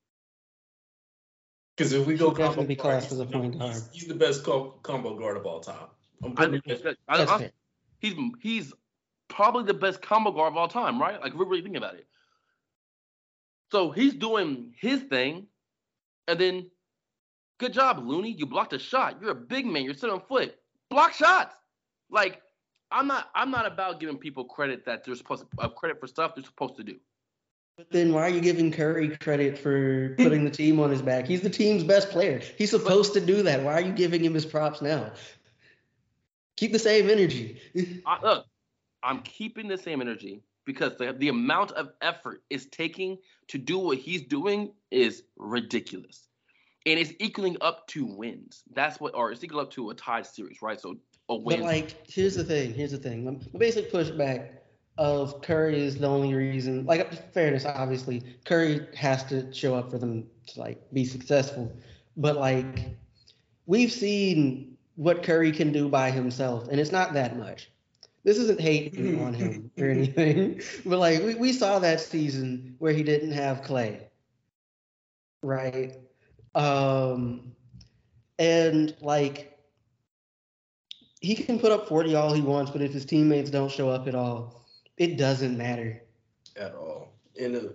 Because if we go Should definitely be combo guard, classed as a point guard. he's the best combo guard of all time. That's fair. He's probably the best combo guard of all time, right? Like, we're really thinking about it. So he's doing his thing, and then, good job, Looney. You blocked a shot. You're a big man. You're 7 foot. Block shots. Like, I'm not about giving people credit that they're supposed to credit for stuff they're supposed to do. But then why are you giving Curry credit for putting the team on his back? He's the team's best player. He's supposed to do that. Why are you giving him his props now? Keep the same energy. Look, I'm keeping the same energy because the amount of effort it's taking to do what he's doing is ridiculous. And it's equaling up to wins. It's equaling up to a tied series, right? So a win. But, like, here's the thing. My basic pushback of Curry is the only reason, like, fairness, obviously, Curry has to show up for them to, like, be successful. But, like, we've seen what Curry can do by himself, and it's not that much. This isn't hating on him or anything, but, like, we saw that season where he didn't have Clay, right? And, like, he can put up 40 all he wants, but if his teammates don't show up at all, it doesn't matter. At all. And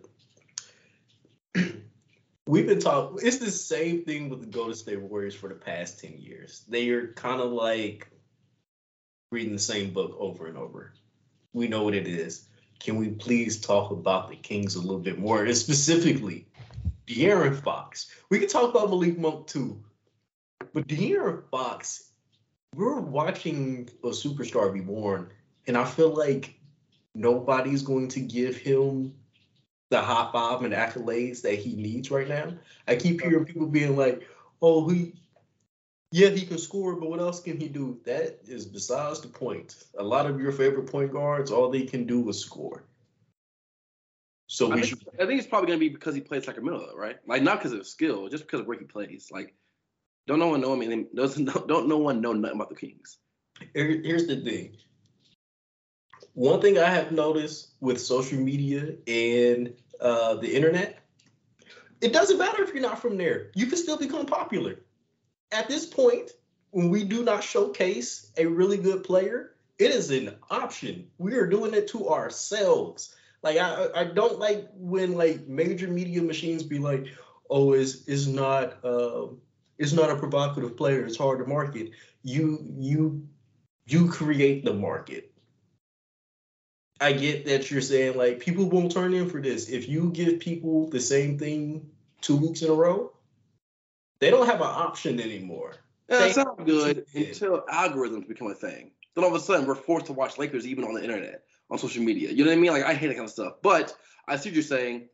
we've been talking, it's the same thing with the Golden State Warriors for the past 10 years. They are kind of like reading the same book over and over. We know what it is. Can we please talk about the Kings a little bit more? And specifically, De'Aaron Fox. We can talk about Malik Monk too. But De'Aaron Fox, we're watching a superstar be born, and I feel like nobody's going to give him the high five and accolades that he needs right now. I keep hearing people being like, oh, he can score, but what else can he do? That is besides the point. A lot of your favorite point guards, all they can do is score. So I think it's probably going to be because he plays Sacramento, though, right? Like, not because of skill, just because of where he plays. Like, don't no one know nothing about the Kings. Here's the thing. One thing I have noticed with social media and the internet, it doesn't matter if you're not from there. You can still become popular. At this point, when we do not showcase a really good player, it is an option. We are doing it to ourselves. Like, I don't like when, like, major media machines be like, oh, it's not a provocative player. It's hard to market. You create the market. I get that you're saying, like, people won't turn in for this. If you give people the same thing 2 weeks in a row, they don't have an option anymore. Yeah, it sounds good until algorithms become a thing. Then all of a sudden, we're forced to watch Lakers even on the internet, on social media. You know what I mean? Like, I hate that kind of stuff. But I see what you're saying.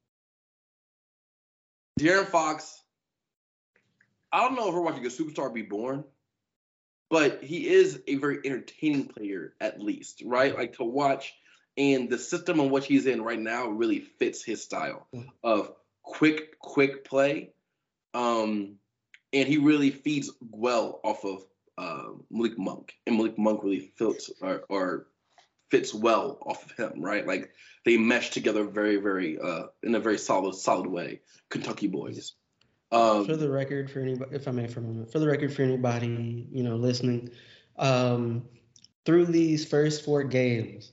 De'Aaron Fox, I don't know if we're watching a superstar be born, but he is a very entertaining player, at least, right? Like, to watch, and the system in which he's in right now really fits his style of quick play. And he really feeds well off of Malik Monk, and Malik Monk really fits well off of him, right? Like, they mesh together very, very in a very solid way. Kentucky boys. For the record, for anybody, if I may for a moment, for the record, for anybody listening, through these first 4 games,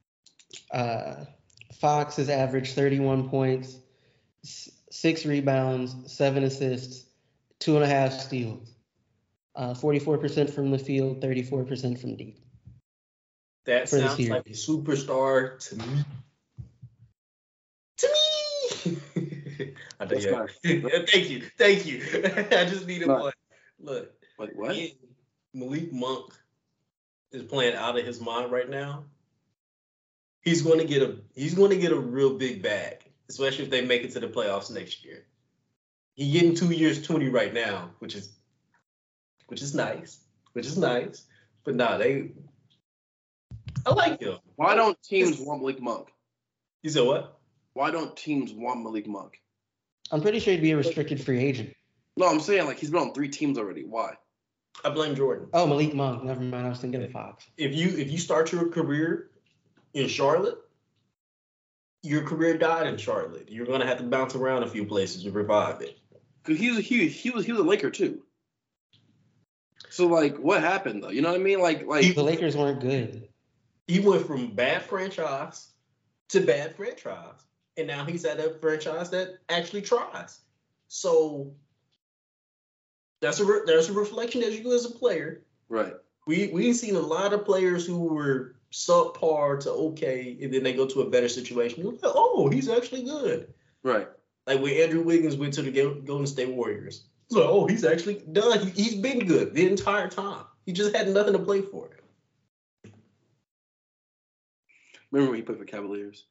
Fox has averaged 31 points, 6 rebounds, 7 assists, 2.5 steals, 44% from the field, 34% from deep. That sounds like a superstar to me. Thank you. I just needed one. Look, like, what? Malik Monk is playing out of his mind right now. He's going to get a real big bag, especially if they make it to the playoffs next year. He's getting 2 years, 20 right now, which is nice. But nah, I like him. Why don't teams want Malik Monk? You said what? Why don't teams want Malik Monk? I'm pretty sure he'd be a restricted free agent. No, I'm saying, like, he's been on 3 teams already. Why? I blame Jordan. Oh, Malik Monk. Never mind. I was thinking of Fox. If you start your career in Charlotte, your career died in Charlotte. You're gonna have to bounce around a few places to revive it. Because he was a Laker too. So like, what happened though? You know what I mean? Like The Lakers weren't good. He went from bad franchise to bad franchise, and now he's at a franchise that actually tries. So there's a reflection of you as a player. right. We've seen a lot of players who were subpar to okay, and then they go to a better situation. You're like, oh, he's actually good. Right. Like when Andrew Wiggins went to the Golden State Warriors. It's like, oh, he's actually done. He's been good the entire time. He just had nothing to play for. Remember when he played for Cavaliers?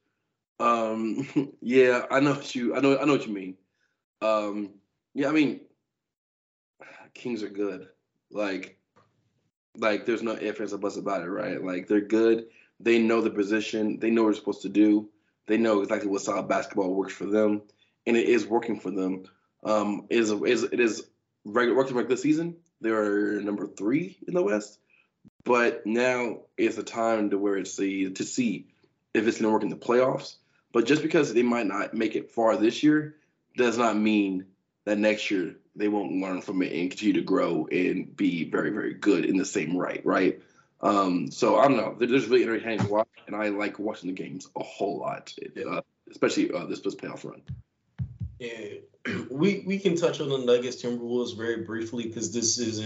Yeah, I know what you mean. Yeah, I mean, Kings are good. Like there's no ifs, ands, or buts about it, right? Like they're good. They know the position. They know what they're supposed to do. They know exactly what style of basketball works for them, and it is working for them. It is regular season. They're number 3 in the West, but now is the time to where to see if it's going to work in the playoffs. But just because they might not make it far this year does not mean that next year they won't learn from it and continue to grow and be very, very good in the same right? So I don't know. They're just really entertaining to watch, and I like watching the games a whole lot, especially this playoff run. Yeah, we can touch on the Nuggets Timberwolves very briefly because these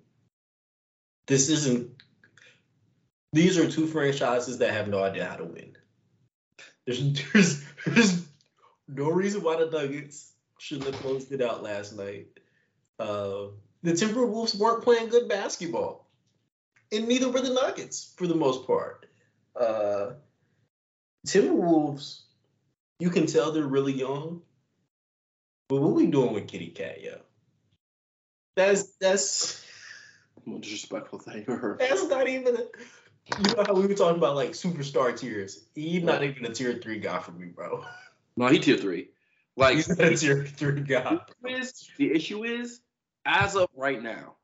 are two franchises that have no idea how to win. There's no reason why the Nuggets shouldn't have closed it out last night. The Timberwolves weren't playing good basketball, and neither were the Nuggets for the most part. Timberwolves, you can tell they're really young. But what we doing with Kitty Cat, yo? That's a disrespectful thing for her. That's not even you know how we were talking about like superstar tiers. He's not even a tier 3 guy for me, bro. No, he tier 3. Like he's not a tier 3 guy. The issue is, as of right now,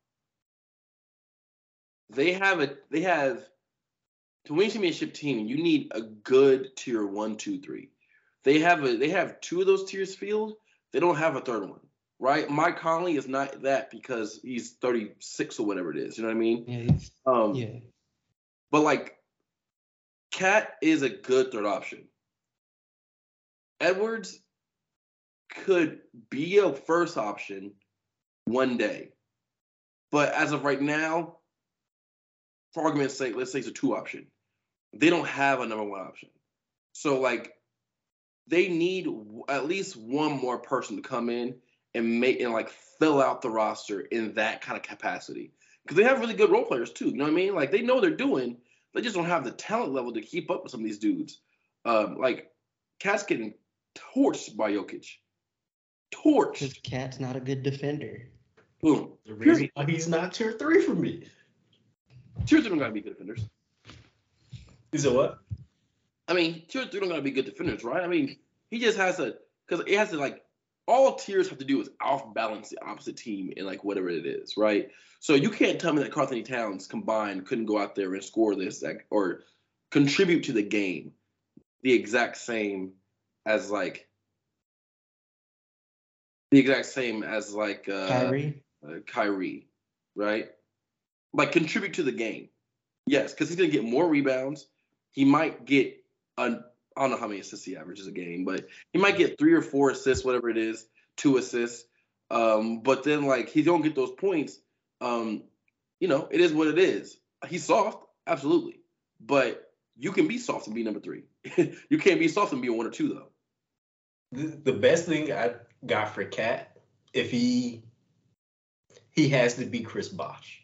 they have to win championship team, you need a good tier 1, 2, 3. They have 2 of those tiers filled. They don't have a third one, right? Mike Conley is not that because he's 36 or whatever it is. You know what I mean? Yeah. But like, Cat is a good third option. Edwards could be a first option one day, but as of right now, for argument's sake, let's say it's a 2 option. They don't have a number 1 option, so like, they need at least one more person to come in and fill out the roster in that kind of capacity. Because they have really good role players too. You know what I mean? Like they know what they're doing. They just don't have the talent level to keep up with some of these dudes. Like Cat's getting torched by Jokic. Torched. Because Cat's not a good defender. Boom. The reason why he's not tier 3 for me. Tier 3 don't gotta be good defenders. Is it what? I mean, tier 3 don't gotta be good defenders, right? I mean, he just has to, because it has to like, all tiers have to do is off-balance the opposite team in like whatever it is, right? So you can't tell me that Karl-Anthony Towns combined couldn't go out there and score this or contribute to the game the exact same as Kyrie, right? Like contribute to the game. Yes, because he's gonna get more rebounds. He might get I don't know how many assists he averages a game, but he might get 3 or 4 assists, whatever it is, 2 assists. But then like he don't get those points. It is what it is. He's soft, absolutely, but you can be soft and be number 3. You can't be soft and be 1 or 2 though. The best thing I got for Cat, if he has to be Chris Bosh,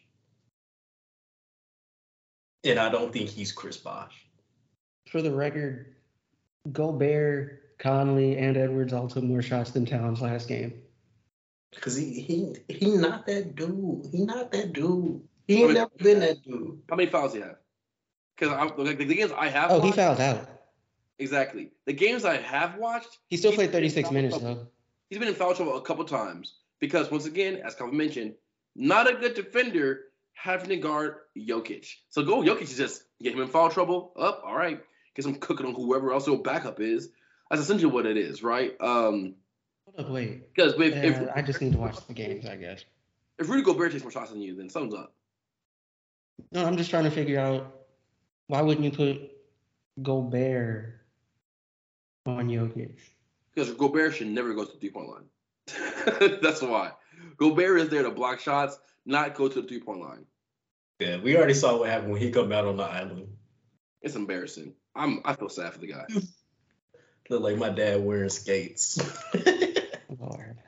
and I don't think he's Chris Bosh. For the record, Gobert, Conley, and Edwards all took more shots than Towns last game. Because he not that dude. He not that dude. He ain't never been that dude. How many fouls do you have? Because the games I have watched, he fouled out. Exactly. The games I have watched, he still played 36 minutes though. He's been in foul trouble a couple times because once again, as Calvin mentioned, not a good defender, having to guard Jokic. So Jokic is just get him in foul trouble. Up, all right. Get some cooking on whoever else your backup is. That's essentially what it is, right? Hold up, wait. Because I just need to watch the games, I guess. If Rudy Gobert takes more shots than you, then something's up. No, I'm just trying to figure out why wouldn't you put Gobert on Jokic? Because Gobert should never go to the 3-point line. That's why. Gobert is there to block shots, not go to the 3-point line. Yeah, we already saw what happened when he come out on the island. It's embarrassing. I feel sad for the guy. Look like my dad wearing skates. Lord.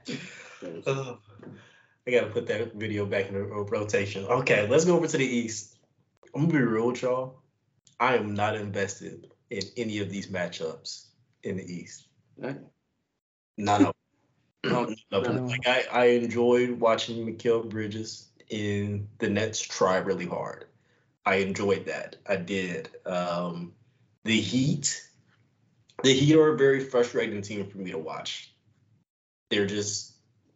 I gotta put that video back in the rotation. Okay, let's go over to the East. I'm gonna be real with y'all. I am not invested in any of these matchups in the East. Right. None of No. them. Like I enjoyed watching Mikal Bridges and the Nets try really hard. I enjoyed that. I did. The Heat are a very frustrating team for me to watch. They're just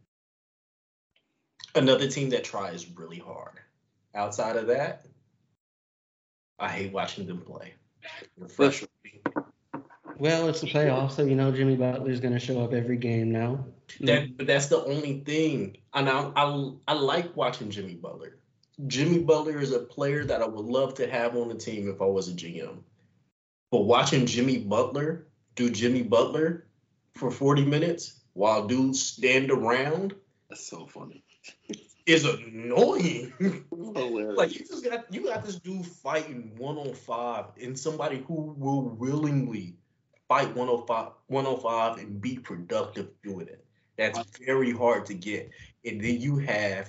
another team that tries really hard. Outside of that, I hate watching them play. They're frustrating. Well, it's the playoffs, so Jimmy Butler's going to show up every game now. But that's the only thing. And I like watching Jimmy Butler. Jimmy Butler is a player that I would love to have on the team if I was a GM. But watching Jimmy Butler do Jimmy Butler for 40 minutes while dudes stand around, That's so funny. is annoying. Hilarious. Like you got this dude fighting 1-on-5 and somebody who will willingly fight 105 and be productive doing it. That's very hard to get. And then you have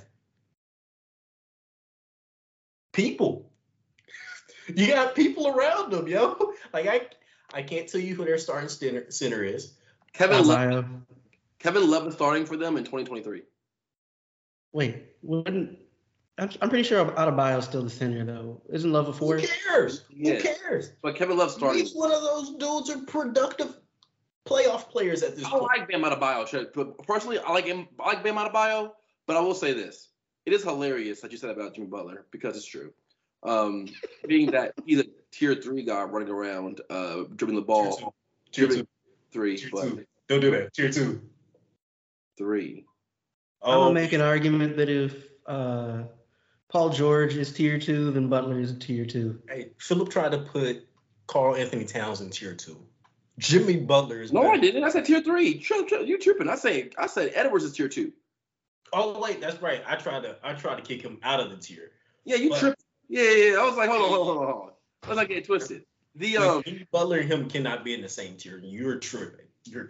people. You got people around them, yo. Like I can't tell you who their starting center is. Kevin Love is starting for them in 2023. Wait, I'm pretty sure Adebayo's still the center though. Isn't Love a four? Who cares? Yeah. Who cares? But Kevin Love's starting. Each one of those dudes are productive playoff players at this I point. like Bam Adebayo. But personally, I like him. I like Bam Adebayo. But I will say this: it is hilarious that you said about Jimmy Butler because it's true. Being that he's a tier 3 guy running around, dribbling the ball. Tier 2. 3, Tier but 2. Don't do that. Tier 2. 3. I'm gonna make an argument that if Paul George is tier 2, then Butler is a tier 2. Hey, Philip tried to put Karl Anthony Towns in tier 2. Jimmy Butler is No, better. I didn't. I said tier 3. You tripping? I said Edwards is tier 2. Oh wait, that's right. I tried to kick him out of the tier. Yeah, you But- tripping? Yeah. I was like, hold on. I was like, getting twisted. Like, Jimmy Butler and him cannot be in the same tier. You're tripping.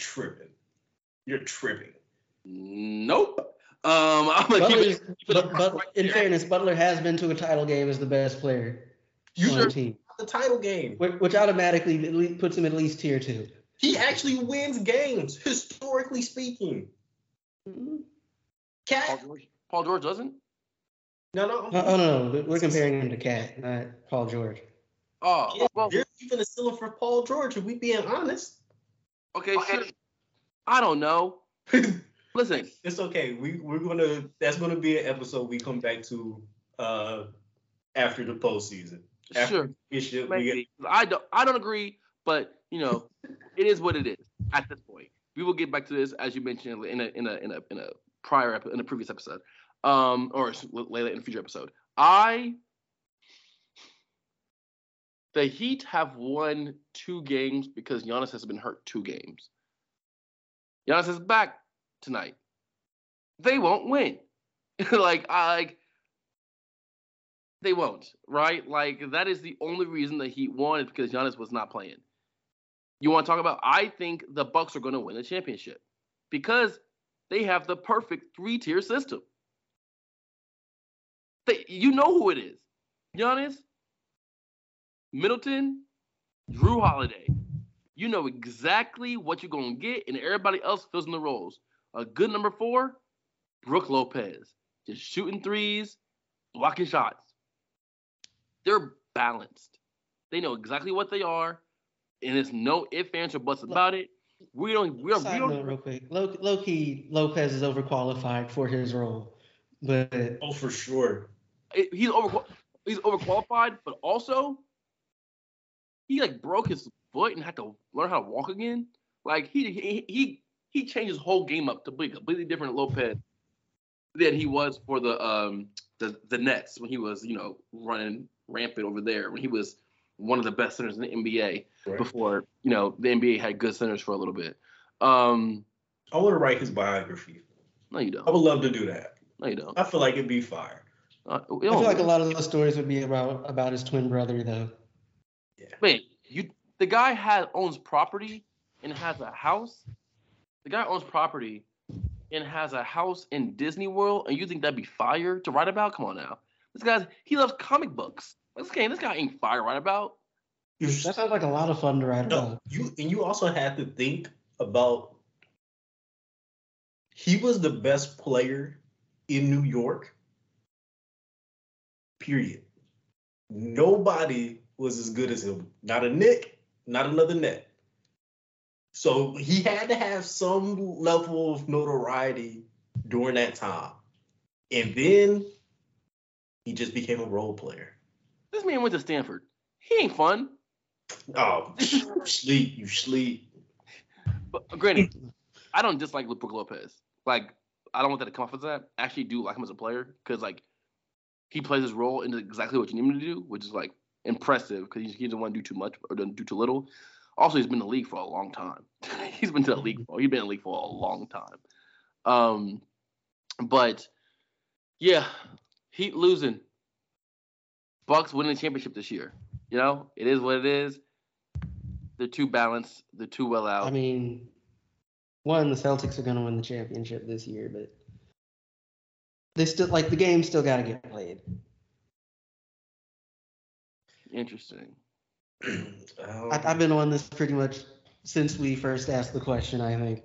Nope. I'm gonna keep it. But in fairness, Butler has been to a title game as the best player You on sure? the team, The title game. which automatically puts him at least tier 2. He actually wins games, historically speaking. Cat. Paul George doesn't. Oh no, we're comparing him to Cat, not Paul George. Oh, Yeah, well, there's even a ceiling for Paul George, if we being honest. okay, sure. I don't know. Listen, It's okay. That's gonna be an episode we come back to after the postseason. sure. Maybe. I don't agree, but it is what it is at this point. We will get back to this as you mentioned in a previous episode, or later in a future episode. The Heat have won 2 games because Giannis has been hurt 2 games. Giannis is back tonight. They won't win. They won't, right? Like, that is the only reason the Heat won is because Giannis was not playing. You want to talk about, I think the Bucks are going to win the championship because they have the perfect 3-tier system. You know who it is. Giannis, Middleton, Drew Holiday. You know exactly what you're going to get, and everybody else fills in the roles. A good number 4, Brook Lopez. Just shooting threes, blocking shots. They're balanced. They know exactly what they are, and there's no ifs, ands, or buts about it. Side note real quick. Low-key, Lopez is overqualified for his role. But Oh, for sure. He's overqualified, but also he like broke his foot and had to learn how to walk again. Like he changed his whole game up to be completely different Lopez than he was for the Nets when he was running rampant over there when he was one of the best centers in the NBA before the NBA had good centers for a little bit. I want to write his biography. No, you don't. I would love to do that. No, you don't. I feel like it'd be fire. I feel like a lot of those stories would be about his twin brother, though. Yeah. Wait, the guy owns property and has a house. The guy owns property and has a house in Disney World, and you think that'd be fire to write about? Come on now. He loves comic books. This guy ain't fire to write about. That sounds like a lot of fun to write about. You also have to think about he was the best player in New York. Period. Nobody was as good as him. Not a Knick, not another net. So he had to have some level of notoriety during that time. And then he just became a role player. This man went to Stanford. He ain't fun. Oh, you sleep. But granted, I don't dislike Brook Lopez. Like, I don't want that to come off as that. I actually do like him as a player because, like, he plays his role into exactly what you need him to do, which is, like, impressive because he doesn't want to do too much or doesn't do too little. Also, he's been in the league for a long time. He's been in the league for a long time. But, yeah, Heat losing. Bucks winning the championship this year. It is what it is. They're too balanced. They're too well out. I mean, the Celtics are going to win the championship this year, but they still the game still got to get played. Interesting. I've been on this pretty much since we first asked the question, I think.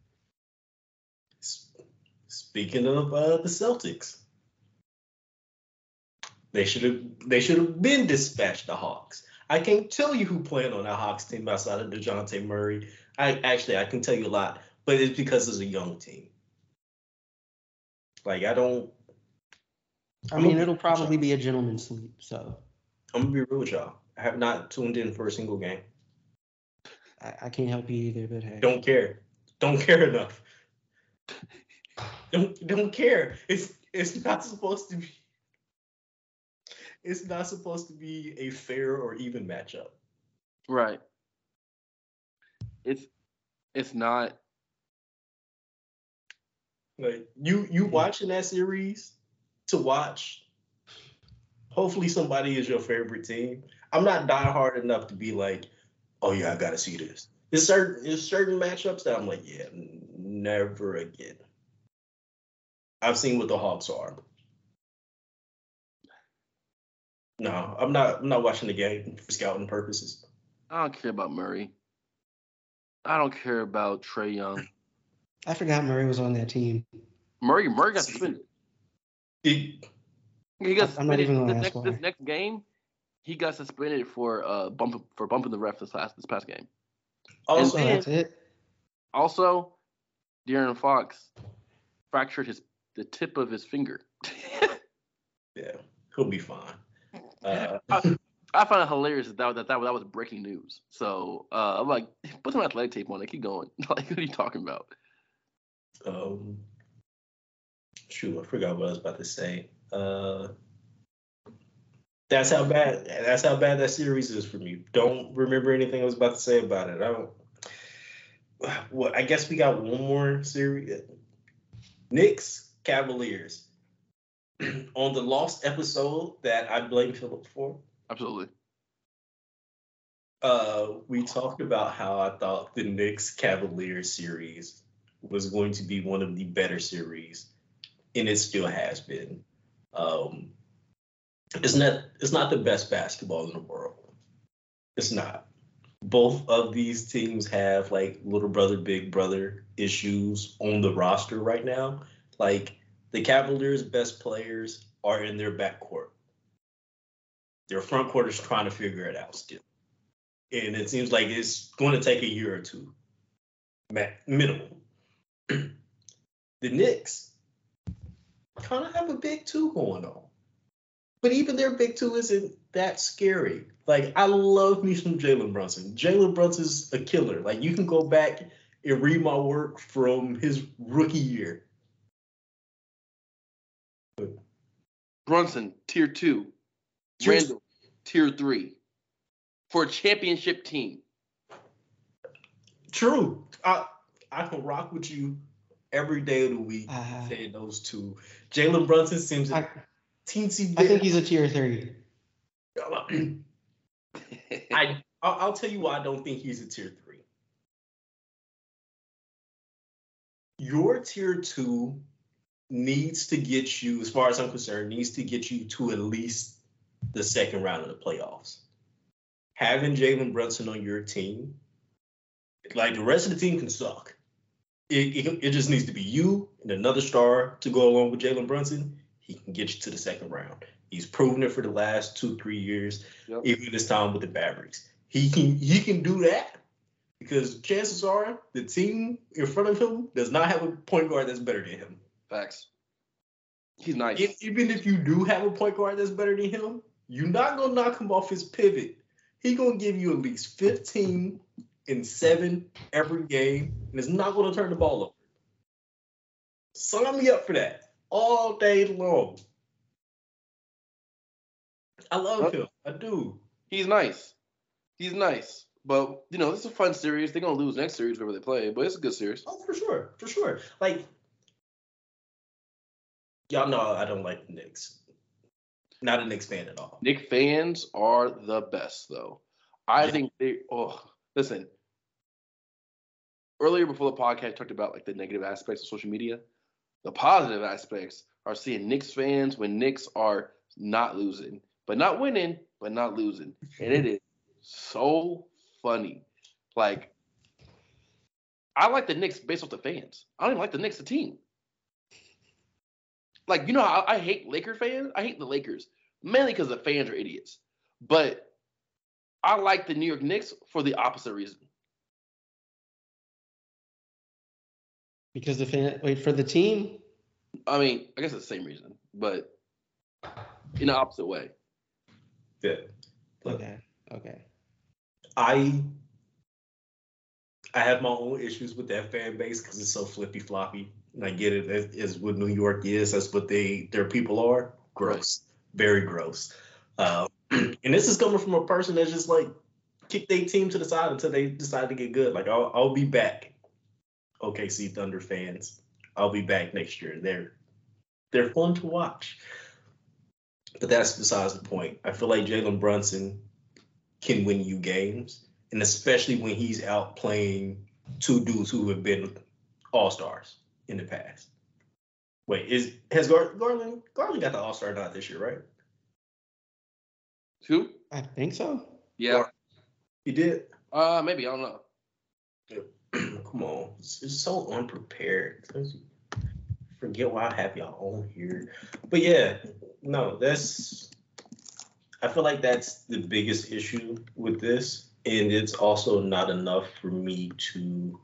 Speaking of the Celtics, they should have been dispatched the Hawks. I can't tell you who played on that Hawks team outside of DeJounte Murray. I can tell you a lot, but it's because it's a young team. Like it'll probably be a gentleman's sweep. So I'm gonna be real with y'all. I have not tuned in for a single game. I can't help you either, but hey. Don't care enough. Don't care. It's not supposed to be. It's not supposed to be a fair or even matchup. Right. It's not. Like you watching that series to watch. Hopefully somebody is your favorite team. I'm not diehard enough to be like, oh yeah, I gotta see this. There's certain matchups that I'm like, yeah, never again. I've seen what the Hawks are. No, I'm not watching the game for scouting purposes. I don't care about Murray. I don't care about Trae Young. I forgot Murray was on that team. Murray got suspended. He got suspended. I'm not even gonna ask why. This next game, he got suspended for bumping the ref this past game. Also, that's it. Also, De'Aaron Fox fractured the tip of his finger. Yeah, he'll be fine. I find it hilarious that was breaking news. So I'm like, put some athletic tape on it. Keep going. Like, what are you talking about? Shoot, I forgot what I was about to say. That's how bad that series is for me. Don't remember anything I was about to say about it. I guess we got one more series. Knicks, Cavaliers. On the lost episode that I blame Philip for. Absolutely. We talked about how I thought the Knicks Cavaliers series was going to be one of the better series, and it still has been. It's not the best basketball in the world. It's not. Both of these teams have like little brother, big brother issues on the roster right now. Like, the Cavaliers' best players are in their backcourt. Their front court is trying to figure it out still. And it seems like it's going to take a year or two, minimum. The Knicks, kind of have a big two going on. But even their big two isn't that scary. Like, I love me some Jalen Brunson. Jalen Brunson's a killer. Like, you can go back and read my work from his rookie year. Brunson, tier 2. Randall, tier 3. For a championship team. True. I can rock with you every day of the week saying those two. Jalen Brunson seems a teensy bit. I think he's a tier 3. I'll tell you why I don't think he's a tier 3. Your tier 2 needs to get you, as far as I'm concerned, needs to get you to at least the second round of the playoffs. Having Jalen Brunson on your team, like, the rest of the team can suck. It just needs to be you and another star to go along with Jalen Brunson. He can get you to the second round. He's proven it for the last 2-3 years, even this time with the Mavericks. He can do that because chances are the team in front of him does not have a point guard that's better than him. Facts. He's nice. Even if you do have a point guard that's better than him, you're not going to knock him off his pivot. He's going to give you at least 15 and 7 every game, and it's not going to turn the ball over. Sign me up for that all day long. I love him. I do. He's nice. He's nice. But, this is a fun series. They're going to lose next series wherever they play, but it's a good series. Oh, for sure. For sure. Like, y'all know I don't like the Knicks. Not a Knicks fan at all. Knicks fans are the best, though. I think listen. Earlier before the podcast, I talked about, like, the negative aspects of social media. The positive aspects are seeing Knicks fans when Knicks are not losing. But not winning, but not losing. And it is so funny. Like, I like the Knicks based off the fans. I don't even like the Knicks, the team. Like, how I hate Laker fans? I hate the Lakers. Mainly because the fans are idiots. But I like the New York Knicks for the opposite reason. Because for the team? I mean, I guess it's the same reason, but in the opposite way. Yeah. Okay. I have my own issues with that fan base because it's so flippy floppy. And I get it. That is what New York is. That's what their people are. Gross. Very gross. And this is coming from a person that's just like kick their team to the side until they decide to get good. Like, I'll be back. OKC Thunder fans. I'll be back next year. They're fun to watch. But that's besides the point. I feel like Jalen Brunson can win you games, and especially when he's out playing two dudes who have been all-stars in the past. Wait, has Garland got the all-star nod this year, right? Who? I think so. Yeah. He did? Maybe. I don't know. Come on. It's so unprepared. Forget why I have y'all on here. But yeah, no, I feel like that's the biggest issue with this. And it's also not enough for me to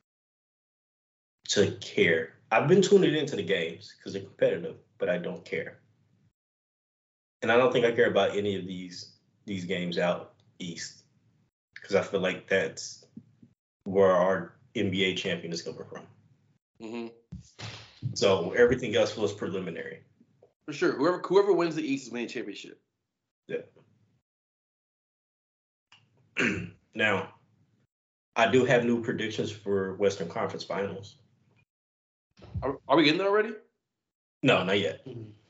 care. I've been tuning into the games because they're competitive, but I don't care. And I don't think I care about any of these games out east because I feel like that's where our NBA champion is coming from. Mm-hmm. So everything else feels preliminary. For sure. Whoever wins the East is winning the championship. Yeah. Now, I do have new predictions for Western Conference Finals. Are we getting there already? No, not yet.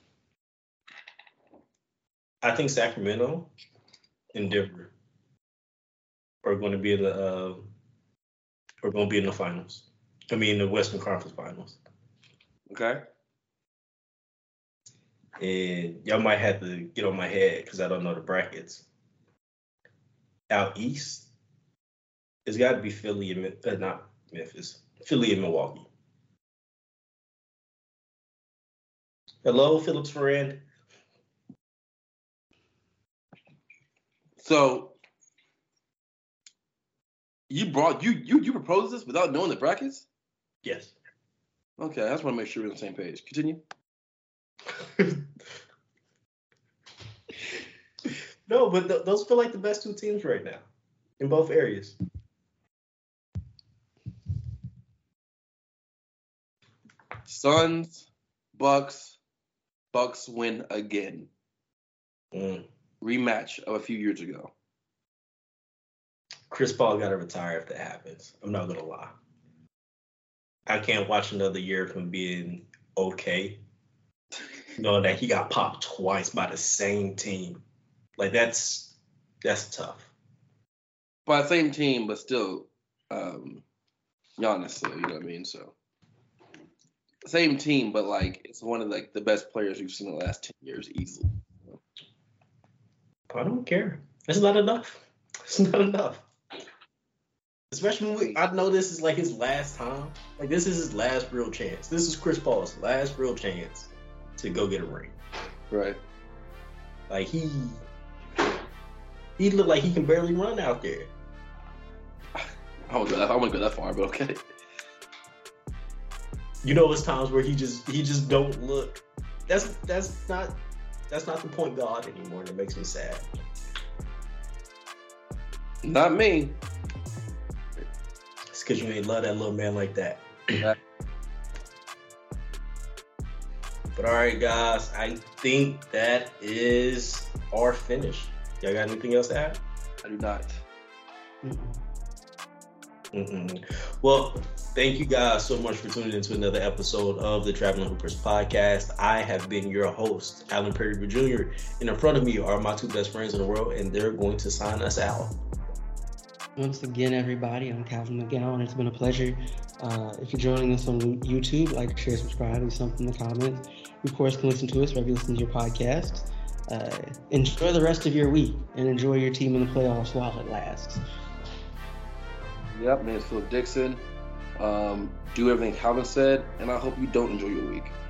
I think Sacramento and Denver are going to be in the finals. I mean, the Western Conference Finals. Okay. And y'all might have to get on my head because I don't know the brackets. Out east, it's got to be Philly and not Memphis. Philly and Milwaukee. Hello, Phillips friend. So you proposed this without knowing the brackets? Yes. Okay, I just want to make sure we're on the same page. Continue. No, but those feel like the best two teams right now in both areas. Suns, Bucks win again. Rematch of a few years ago. Chris Paul got to retire if that happens. I'm not going to lie. I can't watch another year of him being okay, knowing that he got popped twice by the same team. Like, that's tough. By the same team, but still, Giannis still, you know what I mean? So, same team, but, like, it's one of, like, the best players we've seen in the last 10 years easily. I don't care. It's not enough. It's not enough. Especially when I know this is like his last time. Like, this is his last real chance. This is Chris Paul's last real chance to go get a ring. Right. Like, he looked like he can barely run out there. I wouldn't go that far, but okay. You know, there's times where he just don't look. That's not the point guard anymore. That makes me sad. Not me. It's because you ain't love that little man like that. But all right, guys, I think that is our finish. Y'all got anything else to add? I do not. Well, thank you guys so much for tuning into another episode of the Traveling Hoopers podcast. I have been your host, Alan Perry Jr., and in front of me are my two best friends in the world, and they're going to sign us out. Once again, everybody, I'm Calvin McGowan. It's been a pleasure. If you're joining us on YouTube, like, share, subscribe, leave something in the comments. You, of course, can listen to us wherever you listen to your podcasts. Enjoy the rest of your week and enjoy your team in the playoffs while it lasts. Yep, my name is Philip Dixon. Do everything Calvin said, and I hope you don't enjoy your week.